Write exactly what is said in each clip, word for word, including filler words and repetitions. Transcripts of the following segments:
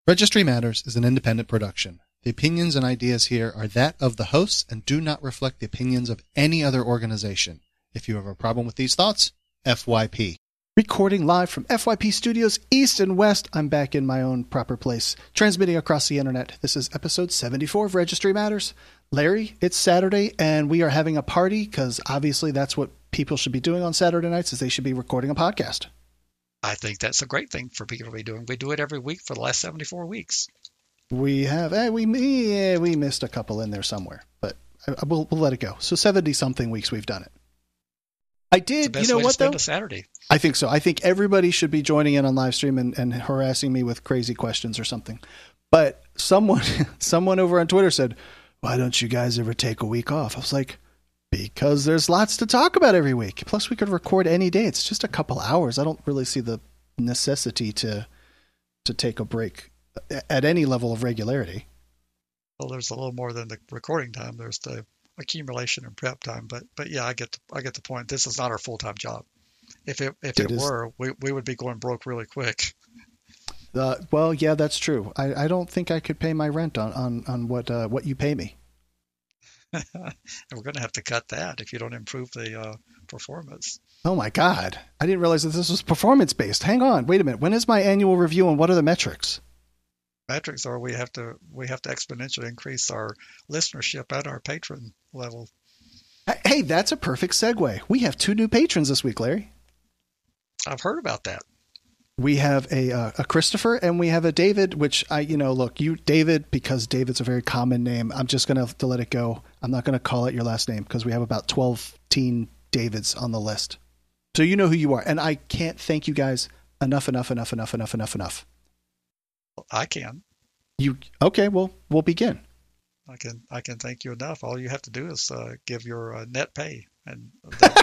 Registry Matters is an independent production. The opinions and ideas here are that of the hosts and do not reflect the opinions of any other organization. If you have a problem with these thoughts, F Y P. Recording live from F Y P Studios East and West. I'm back in my own proper place, transmitting across the internet. This is episode seventy-four of Registry Matters. Larry, it's Saturday, and we are having a party because obviously that's what people should be doing on Saturday nights, is they should be recording a podcast. I think that's a great thing for people to be doing. We do it every week for the last seventy-four weeks. We have, eh, we yeah, we missed a couple in there somewhere, but I, I, we'll, we'll let it go. So seventy-something weeks we've done it. I did, you know what, though? A Saturday. I think so. I think everybody should be joining in on live stream and, and harassing me with crazy questions or something. But someone someone over on Twitter said, why don't you guys ever take a week off? I was like, because there's lots to talk about every week. Plus, we could record any day. It's just a couple hours. I don't really see the necessity to to take a break at any level of regularity. Well, there's a little more than the recording time. There's the accumulation and prep time. But but yeah, I get the, I get the point. This is not our full time job. If it if it, it were, we we would be going broke really quick. Uh, well, yeah, that's true. I, I don't think I could pay my rent on on on what uh, what you pay me. And we're going to have to cut that if you don't improve the uh, performance. Oh my God! I didn't realize that this was performance based. Hang on, wait a minute. When is my annual review, and what are the metrics? Metrics are we have to we have to exponentially increase our listenership at our patron level. Hey, that's a perfect segue. We have two new patrons this week, Larry. I've heard about that. We have a uh, a Christopher and we have a David, which I, you know, look, you, David, because David's a very common name, I'm just going to have to let it go. I'm not going to call it your last name because we have about twelve teen Davids on the list. So you know who you are. And I can't thank you guys enough, enough, enough, enough, enough, enough, enough. I can. You, okay, well, we'll begin. I can, I can thank you enough. All you have to do is uh, give your uh, net pay. And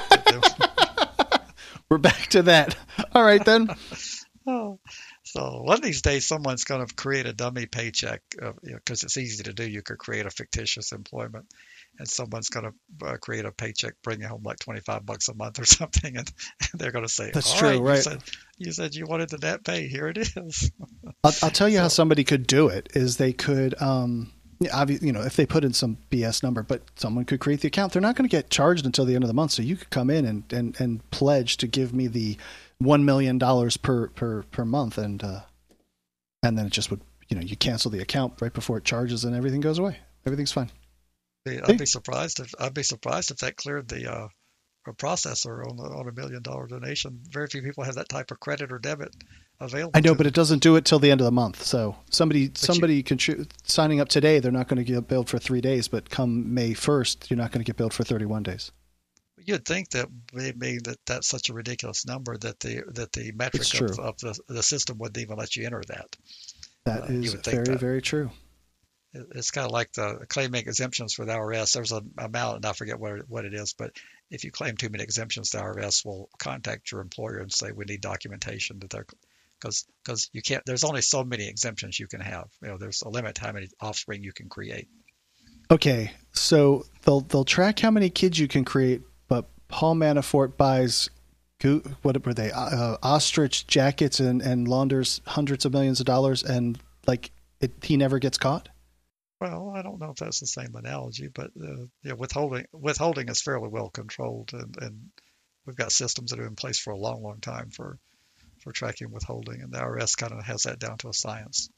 that, we're back to that. All right, then. Oh, so one of these days, someone's going to create a dummy paycheck because uh, you know, it's easy to do. You could create a fictitious employment, and someone's going to uh, create a paycheck, bring you home like twenty-five bucks a month or something, and, and they're going to say, "That's All true, right, right? You said, you said you wanted the net pay. Here it is." I'll, I'll tell you so, how somebody could do it. Is they could, um, you know, if they put in some B S number, but someone could create the account. They're not going to get charged until the end of the month, so you could come in and and, and pledge to give me the one million dollars per, per, per month. And, uh, and then it just would, you know, you cancel the account right before it charges and everything goes away. Everything's fine. I'd hey. be surprised if, I'd be surprised if that cleared the, uh, a processor on the, on a million dollar donation. Very few people have that type of credit or debit available. I know, but them. it doesn't do it till the end of the month. So somebody, but somebody you, contri- signing up today, they're not going to get billed for three days, but come May first, you're not going to get billed for thirty-one days. You'd think that maybe that that's such a ridiculous number that the that the metric of, of the the system wouldn't even let you enter that. That uh, is very that. very true. It's kind of like the claiming exemptions for the I R S. There's an amount, and I forget what it, what it is, but if you claim too many exemptions, the I R S will contact your employer and say we need documentation that they're because because you can't. There's only so many exemptions you can have. You know, there's a limit to how many offspring you can create. Okay, so they'll they'll track how many kids you can create. But Paul Manafort buys, what were they, uh, ostrich jackets and, and launders hundreds of millions of dollars, and like it, he never gets caught? Well, I don't know if that's the same analogy, but uh, yeah, withholding withholding is fairly well controlled, and, and we've got systems that are in place for a long, long time for for tracking withholding, and the I R S kind of has that down to a science.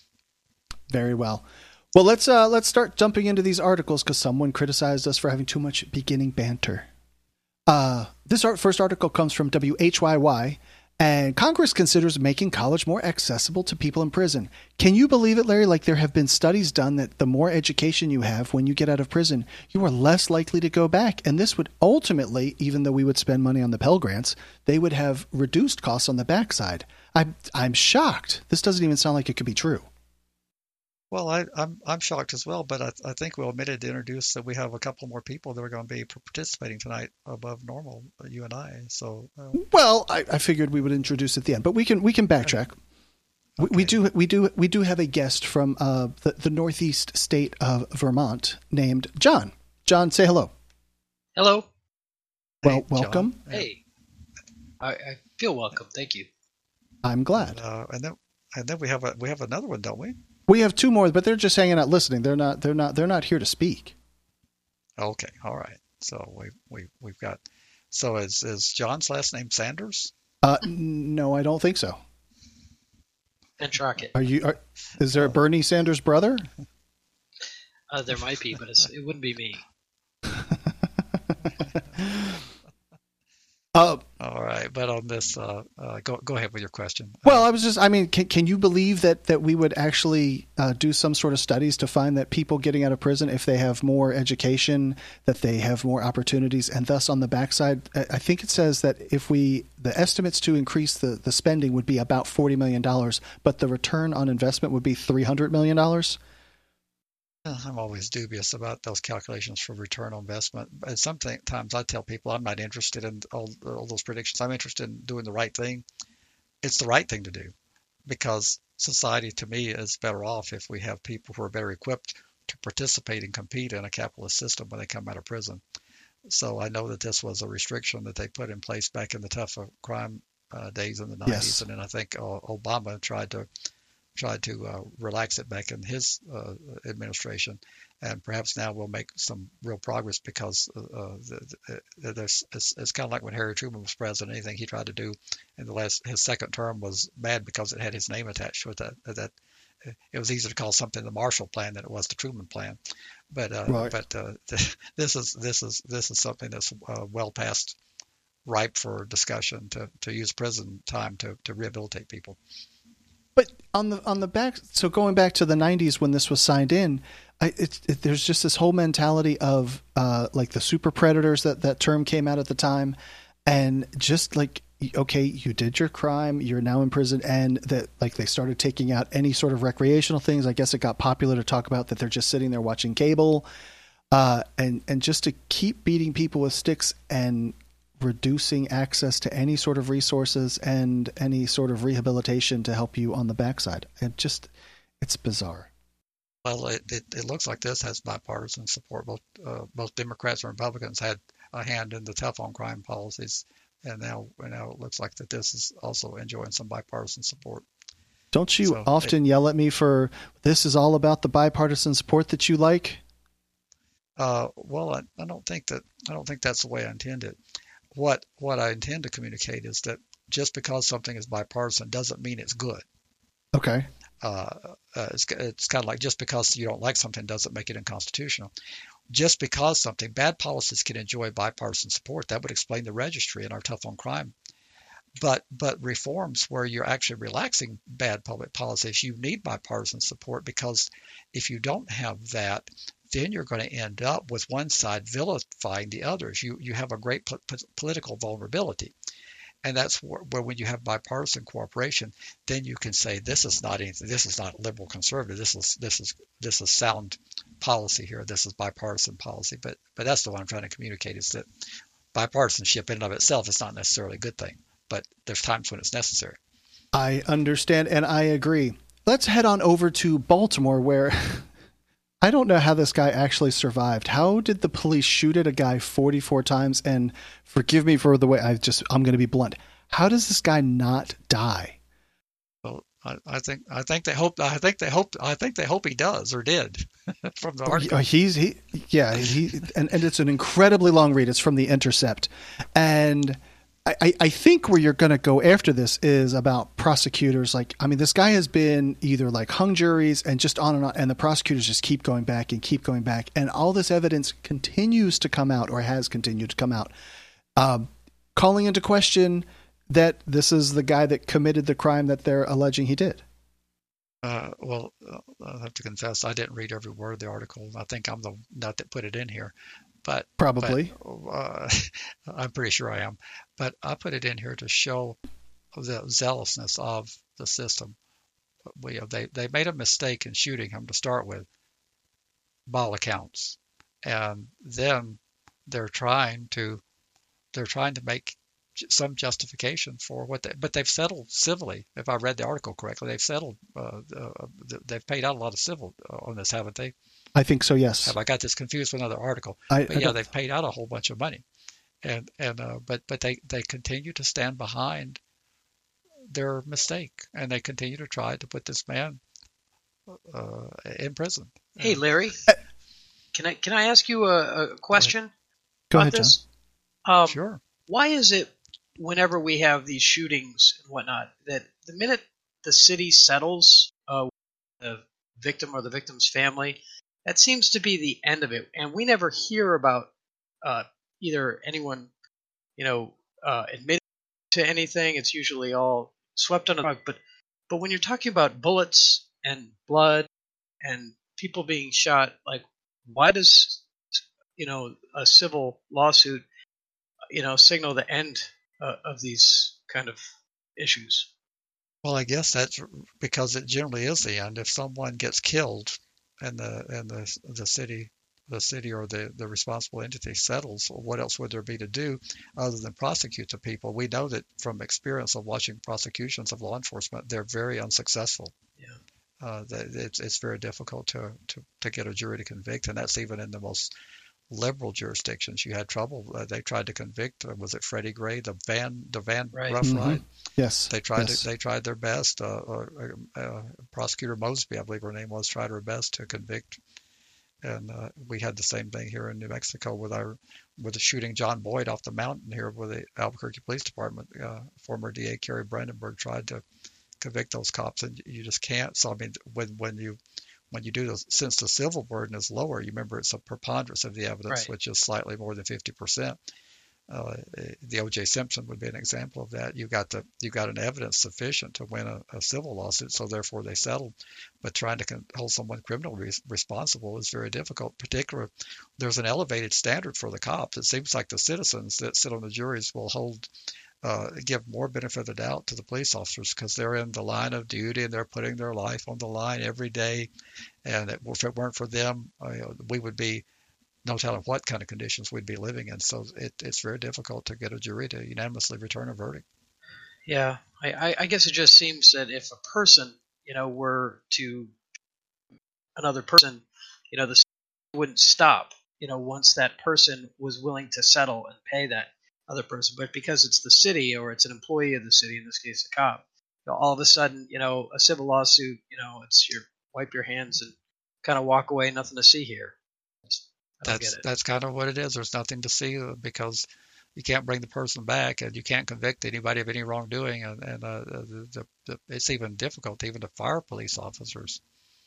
Very well. Well, let's uh, let's start jumping into these articles because someone criticized us for having too much beginning banter. Uh, this art, first article comes from W H Y Y, and Congress considers making college more accessible to people in prison. Can you believe it, Larry? Like there have been studies done that the more education you have when you get out of prison, you are less likely to go back. And this would ultimately, even though we would spend money on the Pell Grants, they would have reduced costs on the backside. I'm, I'm shocked. This doesn't even sound like it could be true. Well, I, I'm I'm shocked as well, but I, I think we omitted to introduce that we have a couple more people that are going to be participating tonight above normal, you and I. So, uh, well, I, I figured we would introduce at the end, but we can we can backtrack. Okay. We, we do we do we do have a guest from uh, the the northeast state of Vermont named John. John, say hello. Hello. Well, hey, welcome. John. Hey, I, I feel welcome. Thank you. I'm glad. Uh, and then and then we have a we have another one, don't we? We have two more, but they're just hanging out listening. They're not. They're not. They're not here to speak. Okay, all right. So we we we've got. So is is John's last name Sanders? Uh, no, I don't think so. And Trockett. Are you? Are, is there a Bernie Sanders brother? Uh, there might be, but it's, it wouldn't be me. Uh, All right, but on this, uh, uh, go go ahead with your question. well, Uh, I was just. I mean, can can you believe that that we would actually uh, do some sort of studies to find that people getting out of prison, if they have more education, that they have more opportunities, and thus on the backside, I I think it says that if we the estimates to increase the the spending would be about forty million dollars, but the return on investment would be three hundred million dollars. I'm always dubious about those calculations for return on investment. And sometimes I tell people I'm not interested in all, all those predictions. I'm interested in doing the right thing. It's the right thing to do because society, to me, is better off if we have people who are better equipped to participate and compete in a capitalist system when they come out of prison. So I know that this was a restriction that they put in place back in the tough crime uh, days in the nineties, Yes. and then I think uh, Obama tried to tried to uh, relax it back in his uh, administration, and perhaps now we'll make some real progress because uh, the, the, there's, it's, it's kind of like when Harry Truman was president. Anything he tried to do in the last his second term was bad because it had his name attached to it. That that it was easier to call something the Marshall Plan than it was the Truman Plan. But uh, Right. but uh, this is this is this is something that's uh, well past ripe for discussion to, to use prison time to, to rehabilitate people. But on the on the back, so going back to the nineties when this was signed in, I, it, it, there's just this whole mentality of uh, like the super predators, that that term came out at the time, and just like, okay, you did your crime, you're now in prison, and that like they started taking out any sort of recreational things. I guess it got popular to talk about that they're just sitting there watching cable, uh, and and just to keep beating people with sticks and reducing access to any sort of resources and any sort of rehabilitation to help you on the backside. It just, it's bizarre. Well, it, it, it looks like this has bipartisan support. Both uh, both Democrats and Republicans had a hand in the tough on crime policies, and now and now it looks like that this is also enjoying some bipartisan support. Don't you So often it, yell at me for this is all about the bipartisan support that you like? Uh, well, I, I don't think that I don't think that's the way I intend it. What what I intend to communicate is that just because something is bipartisan doesn't mean it's good. Okay. Uh, uh, it's it's kind of like just because you don't like something doesn't make it unconstitutional. Just because something bad policies can enjoy bipartisan support, that would explain the registry and our tough on crime. But but reforms where you're actually relaxing bad public policies, you need bipartisan support, because if you don't have that, then you're going to end up with one side vilifying the others. You you have a great po- political vulnerability. And that's where, where when you have bipartisan cooperation, then you can say this is not anything. This is not liberal conservative. This is this is this is sound policy here. This is bipartisan policy. But but that's the one I'm trying to communicate, is that bipartisanship in and of itself is not necessarily a good thing. But there's times when it's necessary. I understand, and I agree. Let's head on over to Baltimore, where I don't know how this guy actually survived. How did the police shoot at a guy forty-four times? And forgive me for the way I just, I'm going to be blunt. How does this guy not die? Well, I, I think I think they hope I think they hope I think they hope he does or did from the article. He's he yeah he and, and it's an incredibly long read. It's from The Intercept, and I, I think where you're going to go after this is about prosecutors. Like, I mean, this guy has been either like hung juries and just on and on, and the prosecutors just keep going back and keep going back. And all this evidence continues to come out, or has continued to come out, um, calling into question that this is the guy that committed the crime that they're alleging he did. Uh, well, I'll have to confess, I didn't read every word of the article. I think I'm the nut that put it in here. But Probably. but, uh, I'm pretty sure I am. But I put it in here to show the zealousness of the system. We, they they made a mistake in shooting him to start with, by all accounts, and then they're trying to they're trying to make some justification for what they, but they've settled civilly. If I read the article correctly, they've settled. Uh, uh, they've paid out a lot of civil on this, haven't they? I think so, yes. Have I got this confused with another article? I, But I yeah, don't- they've paid out a whole bunch of money, and and uh, but but they they continue to stand behind their mistake, and they continue to try to put this man uh, in prison. Hey, Larry, can I can I ask you a, a question Go about ahead, John. this? Um, Sure. Why is it whenever we have these shootings and whatnot that the minute the city settles uh, the victim or the victim's family, that seems to be the end of it, and we never hear about uh, either anyone, you know, uh, admitting to anything. It's usually all swept under the rug. But but when you're talking about bullets and blood and people being shot, like, why does, you know, a civil lawsuit, you know, signal the end uh, of these kind of issues? Well, I guess that's because it generally is the end. If someone gets killed and the and the the city the city or the, the responsible entity settles, what else would there be to do other than prosecute the people? We know that from experience of watching prosecutions of law enforcement, they're very unsuccessful. Yeah. Uh, it's it's very difficult to, to, to get a jury to convict, and that's even in the most liberal jurisdictions. You had trouble. Uh, they tried to convict. Uh, was it Freddie Gray, the van, the van Right. rough Mhm. ride? Yes. They tried. yes. To, they tried their best. Uh, uh, uh, Prosecutor Mosby, I believe her name was, tried her best to convict. And uh, we had the same thing here in New Mexico with our with the shooting John Boyd off the mountain here with the Albuquerque Police Department. Uh, former D A Kerry Brandenburg tried to convict those cops, and you just can't. So I mean, when when you when you do this, since the civil burden is lower, you remember it's a preponderance of the evidence, Right. which is slightly more than fifty percent. Uh, the O J Simpson would be an example of that. You got the you got an evidence sufficient to win a, a civil lawsuit, so therefore they settled. But trying to con- hold someone criminally responsible is very difficult. Particularly, there's an elevated standard for the cops. It seems like the citizens that sit on the juries will hold uh, give more benefit of the doubt to the police officers because they're in the line of duty and they're putting their life on the line every day. And it, if it weren't for them, uh, we would be no telling what kind of conditions we'd be living in. So it, it's very difficult to get a jury to unanimously return a verdict. Yeah, I, I, I guess it just seems that if a person, you know, were to another person, you know, the city wouldn't stop, you know, once that person was willing to settle and pay that other person. But because it's the city or it's an employee of the city, in this case, a cop, you know, all of a sudden, you know, a civil lawsuit, you know, it's your wipe your hands and kind of walk away, nothing to see here. I don't That's get it. that's kind of what it is. There's nothing to see uh, because you can't bring the person back and you can't convict anybody of any wrongdoing. And, and uh, the, the, the, it's even difficult even to fire police officers.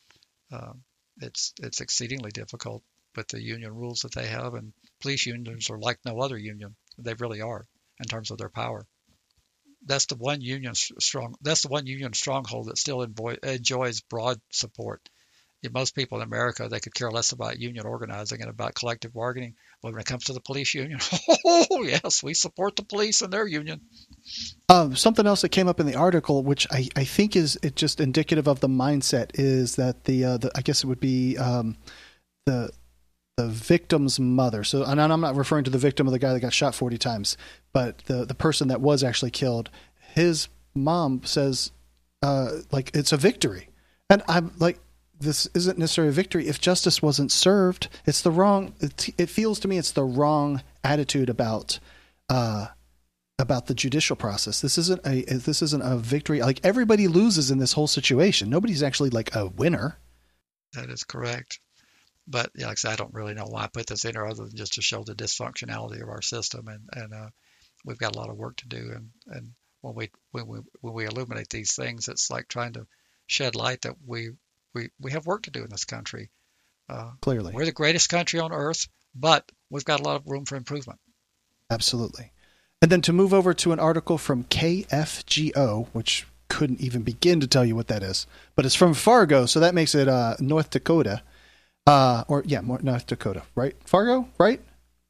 Um, it's it's exceedingly difficult with the union rules that they have, and police unions are like no other union. They really are in terms of their power. That's the one union strong. That's the one union stronghold that still enjoy, enjoys broad support. In most people in America, they could care less about union organizing and about collective bargaining. But when it comes to the police union, oh yes, we support the police and their union. Um, something else that came up in the article, which I, I think is it just indicative of the mindset, is that the, uh, the I guess it would be um, the the victim's mother. So, and I'm not referring to the victim of the guy that got shot forty times, but the the person that was actually killed. His mom says, uh, like it's a victory, and I'm like, this isn't necessarily a victory if justice wasn't served. It's the wrong. It, it feels to me it's the wrong attitude about. Uh, about the judicial process. This isn't a this isn't a victory. Like everybody loses in this whole situation. Nobody's actually like a winner. That is correct. But yeah, like I said, I don't really know why I put this in there other than just to show the dysfunctionality of our system, and and uh, we've got a lot of work to do. And, and when we when we when we illuminate these things, it's like trying to shed light that we we we have work to do in this country. Uh, Clearly, we're the greatest country on earth, but we've got a lot of room for improvement. Absolutely. And then to move over to an article from K F G O, which couldn't even begin to tell you what that is, but it's from Fargo, so that makes it uh, North Dakota. Uh, or, yeah, North Dakota, right? Fargo, right?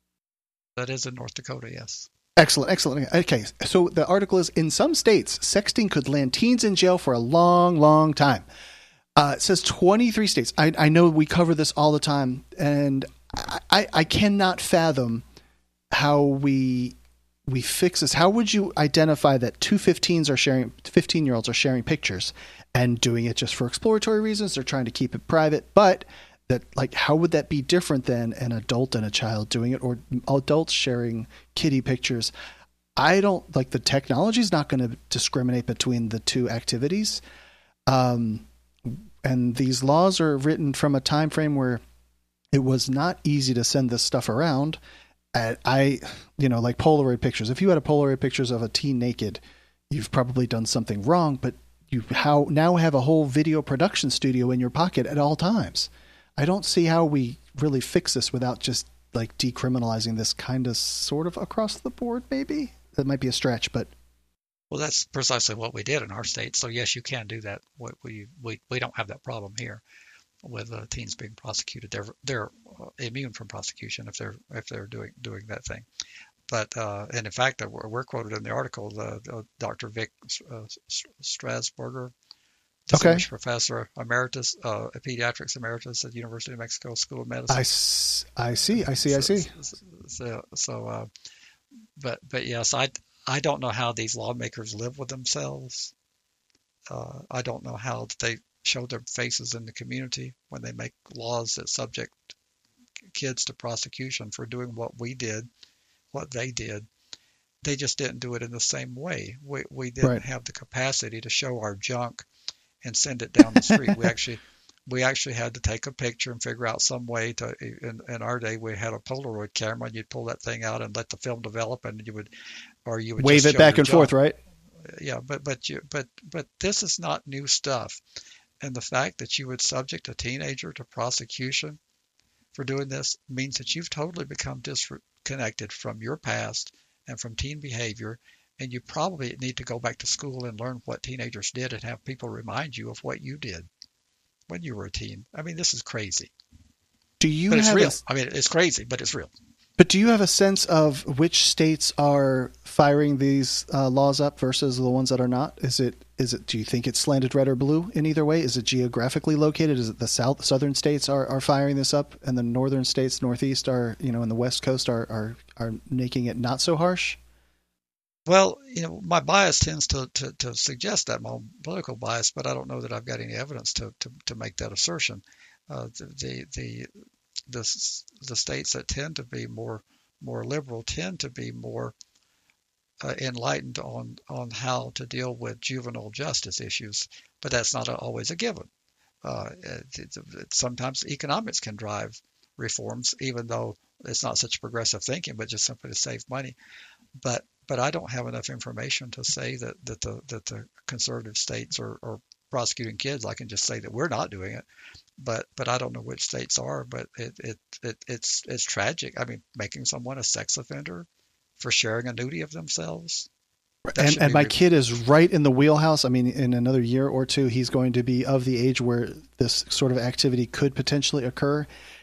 That is in North Dakota, yes. Excellent, excellent. Okay, so the article is, in some states, sexting could land teens in jail for a long, long time. Uh, it says twenty-three states. I, I know we cover this all the time, and I, I, I cannot fathom how we... we fix this. How would you identify that two fifteens are sharing, fifteen year olds are sharing pictures and doing it just for exploratory reasons? They're trying to keep it private, but that like, how would that be different than an adult and a child doing it, or adults sharing kiddie pictures? I don't like the technology is not going to discriminate between the two activities. Um, and these laws are written from a time frame where it was not easy to send this stuff around. And I, you know, like Polaroid pictures. If you had a Polaroid pictures of a teen naked, you've probably done something wrong, but you how now have a whole video production studio in your pocket at all times. I don't see how we really fix this without just like decriminalizing this kind of sort of across the board. Maybe that might be a stretch, but well, that's precisely what we did in our state. So yes, you can do that. We we we, we don't have that problem here with uh, teens being prosecuted. They're they're immune from prosecution if they're if they're doing doing that thing. But uh, and in fact, we're, we're quoted in the article. The, the Doctor Vic uh, Strasburger, distinguished okay. professor emeritus, uh, pediatrics emeritus at the University of Mexico School of Medicine. I, s- I see, I see, I see. So, so, so uh, but but yes, I I don't know how these lawmakers live with themselves. Uh, I don't know how they show their faces in the community when they make laws that subject kids to prosecution for doing what we did, what they did. They just didn't do it in the same way. We we didn't Right. have the capacity to show our junk and send it down the street. we actually we actually had to take a picture and figure out some way to. In, in our day, we had a Polaroid camera, and you'd pull that thing out and let the film develop, and you would, or you would Wave just it show back your and junk. forth, right? Yeah, but but you but but this is not new stuff, and the fact that you would subject a teenager to prosecution for doing this means that you've totally become disconnected from your past and from teen behavior, and you probably need to go back to school and learn what teenagers did and have people remind you of what you did when you were a teen. I mean, this is crazy, Do you but it's have real. a- I mean, it's crazy, but it's real. But do you have a sense of which states are firing these uh, laws up versus the ones that are not? Is it is it? Do you think it's slanted red or blue in either way? Is it geographically located? Is it the south southern states are, are firing this up, and the northern states, northeast, are you know, and the west coast are are are making it not so harsh? Well, you know, my bias tends to, to, to suggest that, my own political bias, but I don't know that I've got any evidence to, to, to make that assertion. Uh, the, the the the the states that tend to be more more liberal tend to be more uh, enlightened on on how to deal with juvenile justice issues, but that's not always a given. Uh, it, it, sometimes economics can drive reforms, even though it's not such progressive thinking, but just simply to save money. But but I don't have enough information to say that that the that the conservative states are, are prosecuting kids. I can just say that we're not doing it, but but I don't know which states are. But it it, it it's it's tragic. I mean, making someone a sex offender for sharing a nudity of themselves. That And should and be my re- kid is right in the wheelhouse. I mean, in another year or two, he's going to be of the age where this sort of activity could potentially occur.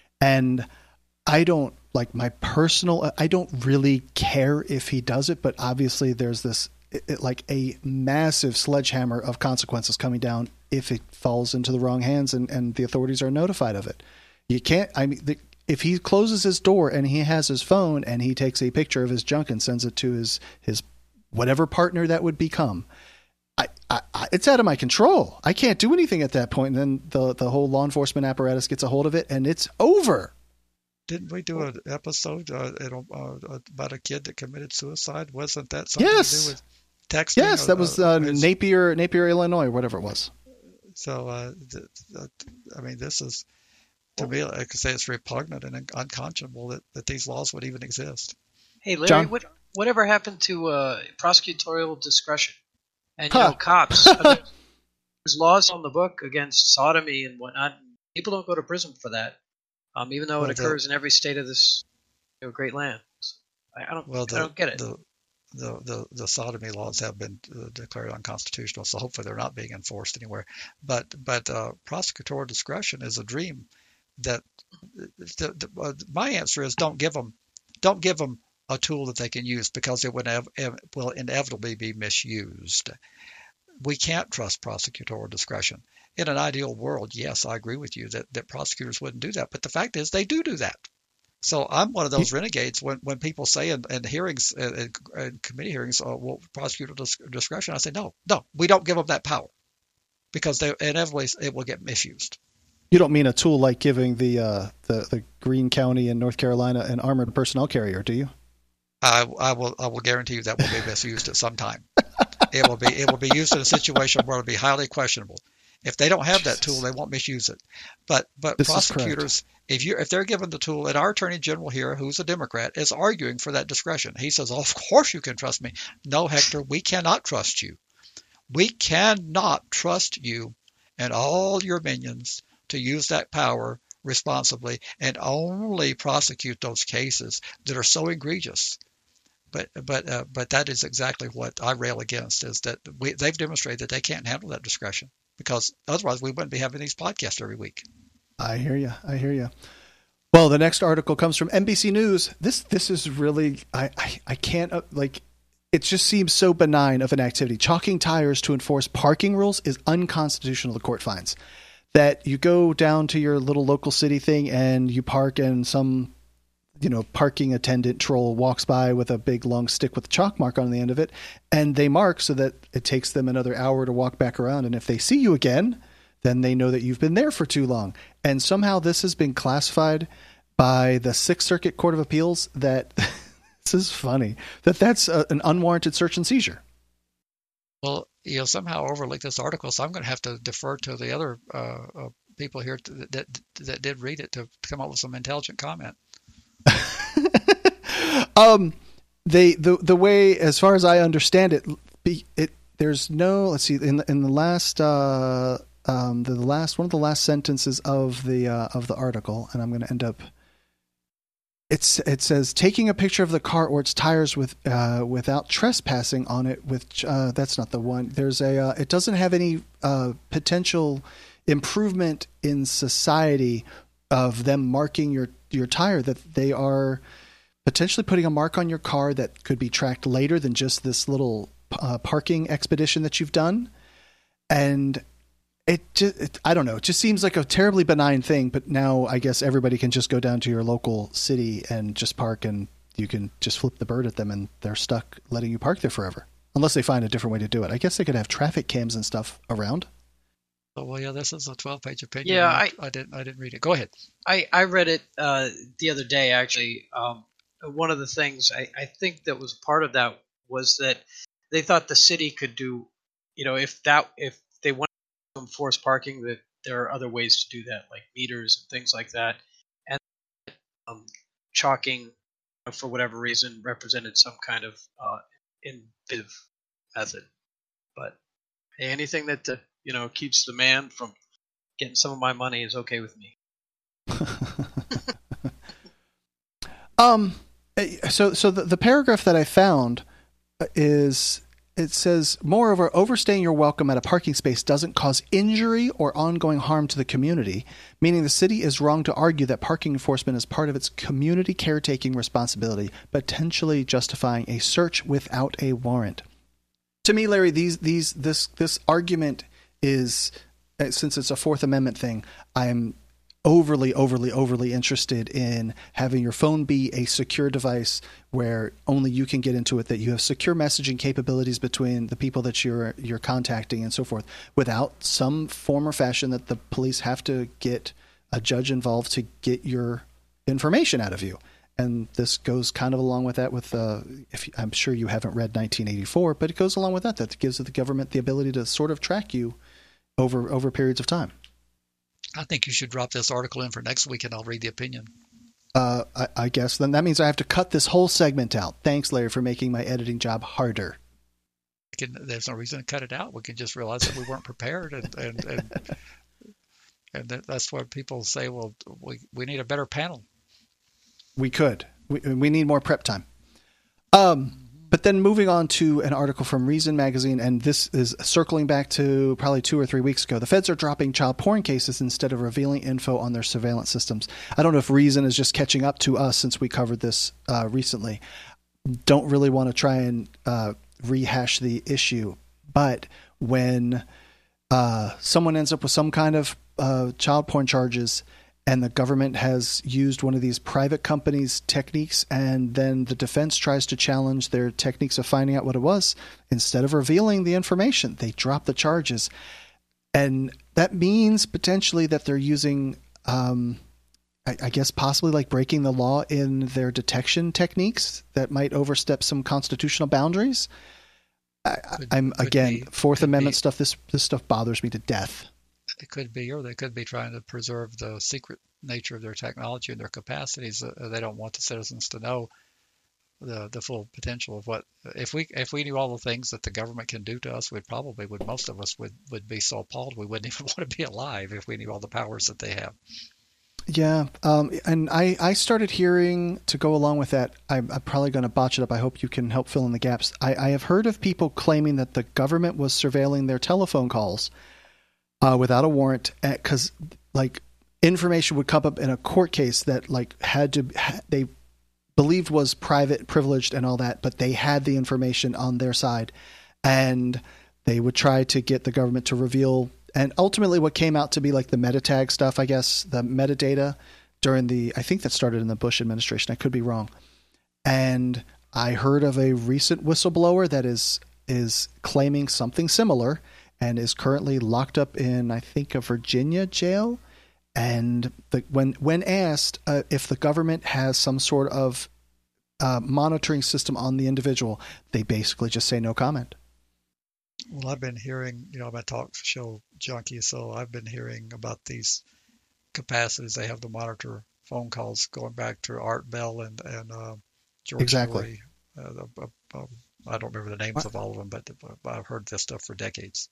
And I don't like my personal, I don't really care if he does it, but obviously there's this it, it, like a massive sledgehammer of consequences coming down if it falls into the wrong hands and, and the authorities are notified of it. You can't, I mean, the, if he closes his door and he has his phone and he takes a picture of his junk and sends it to his, his whatever partner that would become, I, I, I, it's out of my control. I can't do anything at that point. And then the, the whole law enforcement apparatus gets a hold of it and it's over. Didn't we do an episode uh, uh, about a kid that committed suicide? Wasn't that something Yes. to do with texting? Yes, that was uh, it's- Napier, Napier, Illinois, whatever it was. So, uh, th- th- I mean, this is, to me, like I say, it's repugnant and unconscionable that, that these laws would even exist. Hey, Larry, John? what whatever happened to uh, prosecutorial discretion? And you Huh. know, cops. I mean, there's laws on the book against sodomy and whatnot. People don't go to prison for that, um, even though Well, it the- occurs in every state of this you know, great land. So I, I don't. Well, the, I don't get it. The, the, the, the sodomy laws have been uh, declared unconstitutional, so hopefully they're not being enforced anywhere. But but uh, prosecutorial discretion is a dream that the, the, uh, my answer is don't give them don't give them a tool that they can use because it would ev- ev- will inevitably be misused. We can't trust prosecutorial discretion. In an ideal world, yes, I agree with you that, that prosecutors wouldn't do that. But the fact is they do do that. So I'm one of those renegades when, when people say in, in hearings, in, in committee hearings, oh, well, prosecutorial discretion, I say, no, no, we don't give them that power because they, inevitably it will get misused. You don't mean a tool like giving the, uh, the, the Greene County in North Carolina an armored personnel carrier, do you? I, I will I will guarantee you that will be misused at some time. It will be it will be used in a situation where it will be highly questionable. If they don't have Jesus. that tool, they won't misuse it. But but This is prosecutors, if you if they're given the tool, and our Attorney General here, who's a Democrat, is arguing for that discretion. He says, oh, of course you can trust me. No, Hector, we cannot trust you. We cannot trust you and all your minions to use that power responsibly and only prosecute those cases that are so egregious. But but uh, but that is exactly what I rail against, is that we, they've demonstrated that they can't handle that discretion, because otherwise we wouldn't be having these podcasts every week. I hear you. I hear you. Well, the next article comes from N B C News. This this is really I I, I can't uh, like it just seems so benign of an activity. Chalking tires to enforce parking rules is unconstitutional, the court finds. That you go down to your little local city thing and you park, and some you know, parking attendant troll walks by with a big long stick with a chalk mark on the end of it, and they mark so that it takes them another hour to walk back around. And if they see you again, then they know that you've been there for too long. And somehow this has been classified by the Sixth Circuit Court of Appeals that this is funny, that that's a, an unwarranted search and seizure. Well, you know, somehow overlooked this article, so I'm going to have to defer to the other uh, uh, people here to, that, that that did read it to come up with some intelligent comment. um, they the the way, as far as I understand it, be, it there's no let's see in the, in the last uh um the, the last one of the last sentences of the uh, of the article, and I'm going to end up. It's it says taking a picture of the car or its tires with uh, without trespassing on it with uh, that's not the one. There's a uh, it doesn't have any uh, potential improvement in society of them marking your your tire, that they are potentially putting a mark on your car that could be tracked later than just this little uh, parking expedition that you've done. And it just, it, I don't know, it just seems like a terribly benign thing, but now I guess everybody can just go down to your local city and just park, and you can just flip the bird at them and they're stuck letting you park there forever. Unless they find a different way to do it. I guess they could have traffic cams and stuff around. Oh, well, yeah, this is a twelve-page opinion. Yeah, I, I, I didn't I didn't read it. Go ahead. I, I read it uh, the other day, actually. Um, one of the things I, I think that was part of that was that they thought the city could do, you know, if that if they wanted to enforce parking, that there are other ways to do that, like meters and things like that. And um, chalking, for whatever reason, represented some kind of uh, innovative method. But hey, anything that uh, you know keeps the man from getting some of my money is okay with me. um, so so the, the paragraph that I found is, it says, moreover, overstaying your welcome at a parking space doesn't cause injury or ongoing harm to the community, meaning the city is wrong to argue that parking enforcement is part of its community caretaking responsibility, potentially justifying a search without a warrant. To me, Larry, these these this this argument is, since it's a Fourth Amendment thing, I'm overly, overly, overly interested in having your phone be a secure device where only you can get into it, that you have secure messaging capabilities between the people that you're you're contacting and so forth, without some form or fashion that the police have to get a judge involved to get your information out of you. And this goes kind of along with that with, uh, if I'm sure you haven't read nineteen eighty-four, but it goes along with that, that gives the government the ability to sort of track you over over periods of time. I think you should drop this article in for next week, and I'll read the opinion. Uh, I, I guess then that means I have to cut this whole segment out. Thanks, Larry, for making my editing job harder. We can, there's no reason to cut it out. We can just realize that we weren't prepared, and and and, and that's where people say, "Well, we we need a better panel." We could. We we need more prep time. Um. But then moving on to an article from Reason Magazine, and this is circling back to probably two or three weeks ago. The feds are dropping child porn cases instead of revealing info on their surveillance systems. I don't know if Reason is just catching up to us since we covered this uh, recently. Don't really want to try and uh, rehash the issue. But when uh, someone ends up with some kind of uh, child porn charges, and the government has used one of these private companies' techniques, and then the defense tries to challenge their techniques of finding out what it was, instead of revealing the information, they drop the charges. And that means potentially that they're using um, I, I guess possibly like breaking the law in their detection techniques that might overstep some constitutional boundaries. I, Could, I'm could again be, Fourth could Amendment be, stuff. This this stuff bothers me to death. It could be, or they could be trying to preserve the secret nature of their technology and their capacities. Uh, they don't want the citizens to know the the full potential of what. If we if we knew all the things that the government can do to us, we'd probably would most of us would would be so appalled we wouldn't even want to be alive if we knew all the powers that they have. Yeah, um, and I, I started hearing, to go along with that, I'm, I'm probably going to botch it up. I hope you can help fill in the gaps. I, I have heard of people claiming that the government was surveilling their telephone calls uh, without a warrant, because like information would come up in a court case that like had to they believed was private, privileged, and all that, but they had the information on their side, and they would try to get the government to reveal. And ultimately what came out to be like the meta tag stuff, I guess, the metadata during the, I think that started in the Bush administration. I could be wrong. And I heard of a recent whistleblower that is, is claiming something similar and is currently locked up in, I think, a Virginia jail. And the, when, when asked uh, if the government has some sort of uh, monitoring system on the individual, they basically just say no comment. Well, I've been hearing, you know, I'm a talk show junkie, so I've been hearing about these capacities they have to monitor phone calls going back to Art Bell and, and uh, George Exactly. Noory. Uh, uh, uh, I don't remember the names what? of all of them, but, but I've heard this stuff for decades.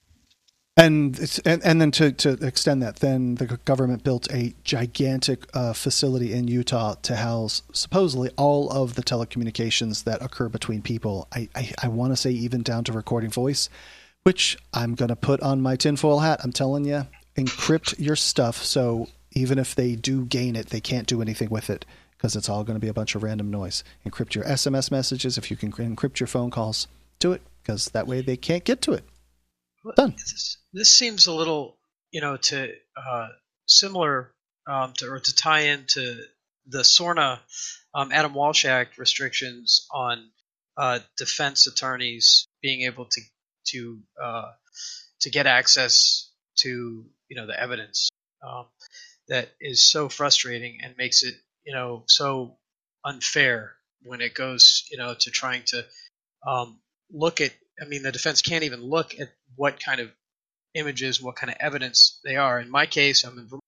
And it's, and, and then to, to extend that, then the government built a gigantic uh, facility in Utah to house supposedly all of the telecommunications that occur between people. I, I, I want to say even down to recording voice, which I'm going to put on my tinfoil hat. I'm telling you, encrypt your stuff so even if they do gain it, they can't do anything with it because it's all going to be a bunch of random noise. Encrypt your S M S messages. If you can encrypt your phone calls, do it because that way they can't get to it. Done. This, this seems a little, you know, to uh, similar um, to or to tie into the SORNA um, Adam Walsh Act restrictions on uh, defense attorneys being able to to uh, to get access to you know the evidence um, that is so frustrating and makes it you know so unfair when it goes you know to trying to um, look at. I mean, the defense can't even look at what kind of images, what kind of evidence they are. In my case, I'm in Vermont.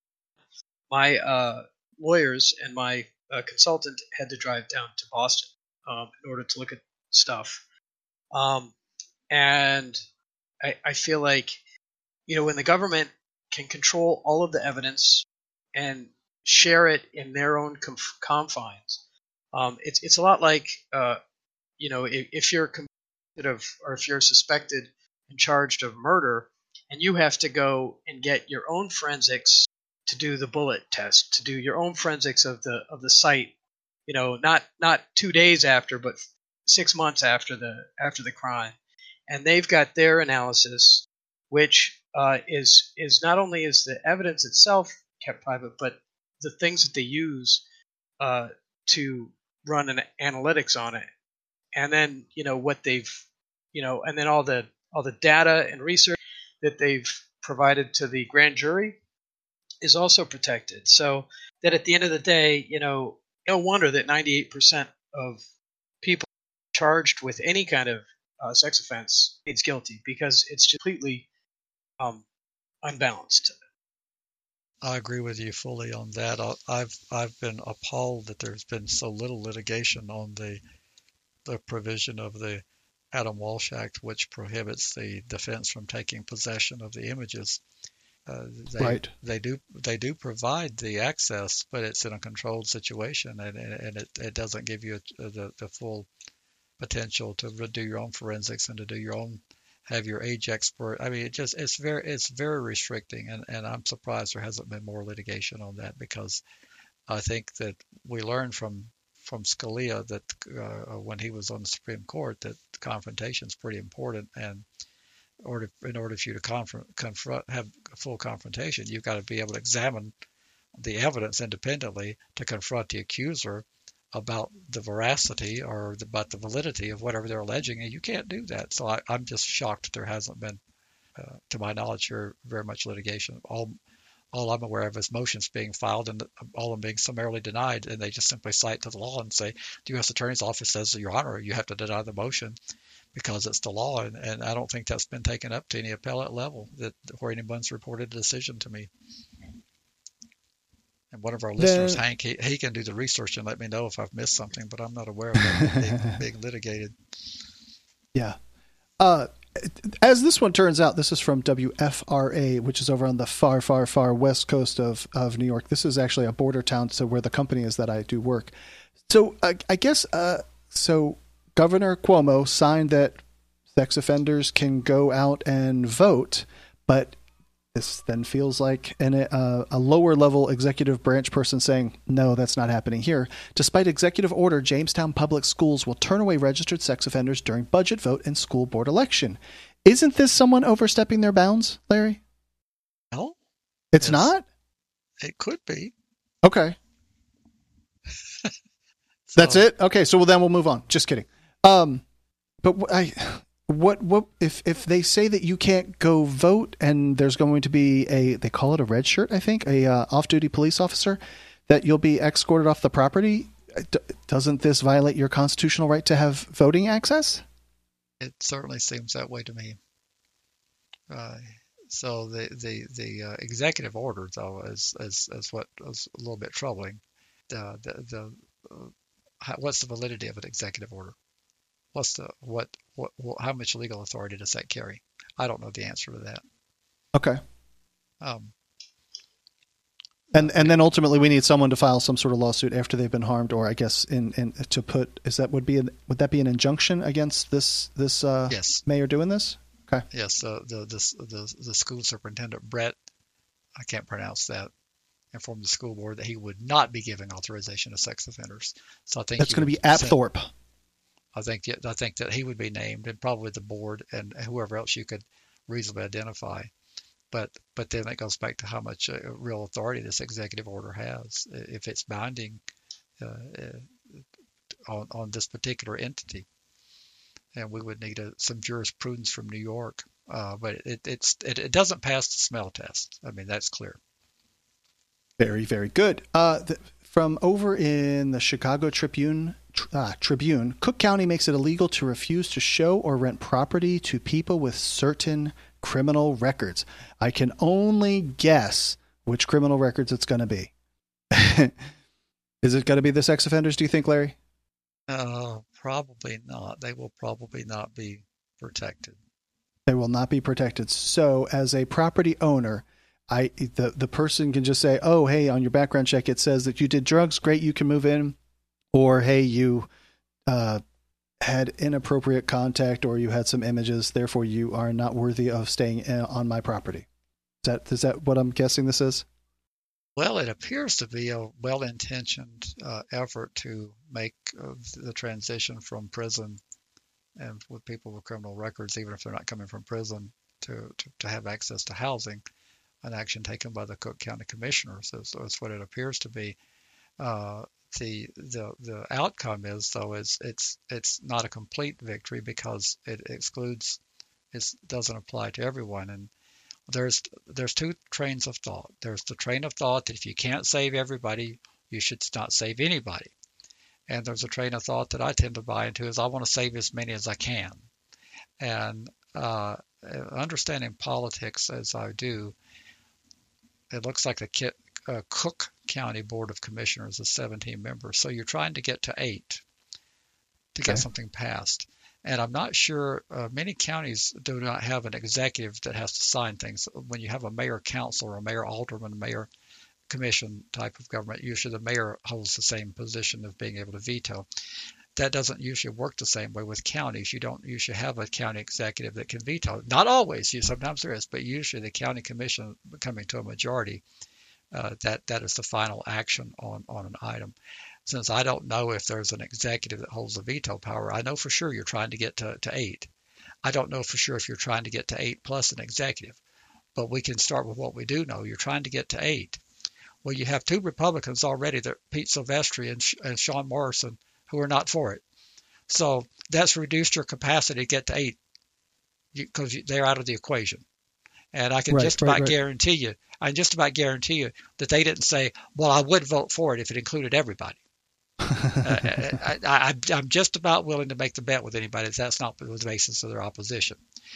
My uh, lawyers and my uh, consultant had to drive down to Boston um, in order to look at stuff. Um, and I, I feel like, you know, when the government can control all of the evidence and share it in their own conf- confines, um, it's it's a lot like, uh, you know, if, if you're of, or if you're suspected and charged of murder, and you have to go and get your own forensics to do the bullet test, to do your own forensics of the of the site, you know, not not two days after, but six months after the after the crime, and they've got their analysis, which uh, is is not only is the evidence itself kept private, but the things that they use uh, to run an analytics on it. And then, you know, what they've, you know, and then all the all the data and research that they've provided to the grand jury is also protected. So that at the end of the day, you know, no wonder that ninety-eight percent of people charged with any kind of uh, sex offense is guilty because it's just completely um, unbalanced. I agree with you fully on that. I've I've been appalled that there's been so little litigation on the the provision of the Adam Walsh Act, which prohibits the defense from taking possession of the images. Uh, they, right. They do they do provide the access, but it's in a controlled situation, and and it, it doesn't give you a, the the full potential to do your own forensics and to do your own have your age expert. I mean, it just it's very it's very restricting, and and I'm surprised there hasn't been more litigation on that because I think that we learned from. from Scalia that uh, when he was on the Supreme Court that confrontation is pretty important, and in order, in order for you to confront, confront, have a full confrontation, you've got to be able to examine the evidence independently to confront the accuser about the veracity or the, about the validity of whatever they're alleging, and you can't do that. So I, I'm just shocked that there hasn't been, uh, to my knowledge, here very much litigation. All all I'm aware of is motions being filed and all of them being summarily denied, and they just simply cite to the law and say the U S Attorney's Office says, Your Honor, you have to deny the motion because it's the law, and, and I don't think that's been taken up to any appellate level that where anyone's reported a decision to me. And one of our listeners, the, Hank, he, he can do the research and let me know if I've missed something, but I'm not aware of that being, being litigated. Yeah. Uh, as this one turns out, this is from W F R A, which is over on the far, far, far west coast of, of New York. This is actually a border town to where the company is that I do work. So uh, I guess, uh, so Governor Cuomo signed that sex offenders can go out and vote, but this then feels like an, uh, a lower level executive branch person saying, no, that's not happening here. Despite executive order, Jamestown Public Schools will turn away registered sex offenders during budget vote and school board election. Isn't this someone overstepping their bounds, Larry? No. It's yes. not? It could be. Okay. so, that's it? Okay, so well, then we'll move on. Just kidding. Um, but I... What what if if they say that you can't go vote and there's going to be a, they call it a red shirt, I think, a uh, off-duty police officer, that you'll be escorted off the property? D- doesn't this violate your constitutional right to have voting access? It certainly seems that way to me. Uh, so the the the uh, executive order, though, is is is what is a little bit troubling. The the, the uh, how, what's the validity of an executive order? What's the what, what what how much legal authority does that carry? I don't know the answer to that. Okay. Um, and and then ultimately we need someone to file some sort of lawsuit after they've been harmed, or I guess in, in to put is that would be an, would that be an injunction against this this uh, yes. mayor doing this? Okay. Yes. Uh, the the the the school superintendent Brett, I can't pronounce that, informed the school board that he would not be giving authorization to sex offenders. So I think that's going to be Apthorpe. I think I think that he would be named, and probably the board and whoever else you could reasonably identify. But but then it goes back to how much uh, real authority this executive order has, if it's binding uh, on on this particular entity. And we would need a, some jurisprudence from New York, uh, but it it's it, it doesn't pass the smell test. I mean, that's clear. Very very good. Uh, the, from over in the Chicago Tribune. Uh, Tribune, Cook County makes it illegal to refuse to show or rent property to people with certain criminal records. I can only guess which criminal records it's going to be. Is it going to be the sex offenders, do you think, Larry? Uh, probably not. They will probably not be protected. They will not be protected. So as a property owner, I the, the person can just say, oh, hey, on your background check, it says that you did drugs. Great, you can move in. Or, hey, you uh, had inappropriate contact or you had some images, therefore you are not worthy of staying in, on my property. Is that, is that what I'm guessing this is? Well, it appears to be a well-intentioned uh, effort to make uh, the transition from prison and with people with criminal records, even if they're not coming from prison, to, to, to have access to housing, an action taken by the Cook County Commissioners. So, so that's what it appears to be. Uh, The, the the outcome is though is it's it's not a complete victory because it excludes it doesn't apply to everyone, and there's there's two trains of thought. There's the train of thought that if you can't save everybody, you should not save anybody, and there's a train of thought that I tend to buy into is I want to save as many as I can, and uh, understanding politics as I do, it looks like the kit. Uh, Cook County Board of Commissioners is seventeen members, so you're trying to get to eight to okay. get something passed. And I'm not sure, uh, many counties do not have an executive that has to sign things. When you have a mayor council or a mayor alderman, mayor commission type of government, usually the mayor holds the same position of being able to veto. That doesn't usually work the same way with counties. You don't usually have a county executive that can veto. Not always, you sometimes there is, but usually the county commission coming to a majority, Uh, that that is the final action on, on an item. Since I don't know if there's an executive that holds the veto power, I know for sure you're trying to get to, to eight. I don't know for sure if you're trying to get to eight plus an executive, but we can start with what we do know. You're trying to get to eight. Well, you have two Republicans already, that Pete Silvestri and, and Sean Morrison, who are not for it. So that's reduced your capacity to get to eight because they're out of the equation. And I can right, just right, about right. guarantee you, I just about guarantee you that they didn't say, well, I would vote for it if it included everybody. uh, I, I, I'm just about willing to make the bet with anybody that that's not the basis of their opposition.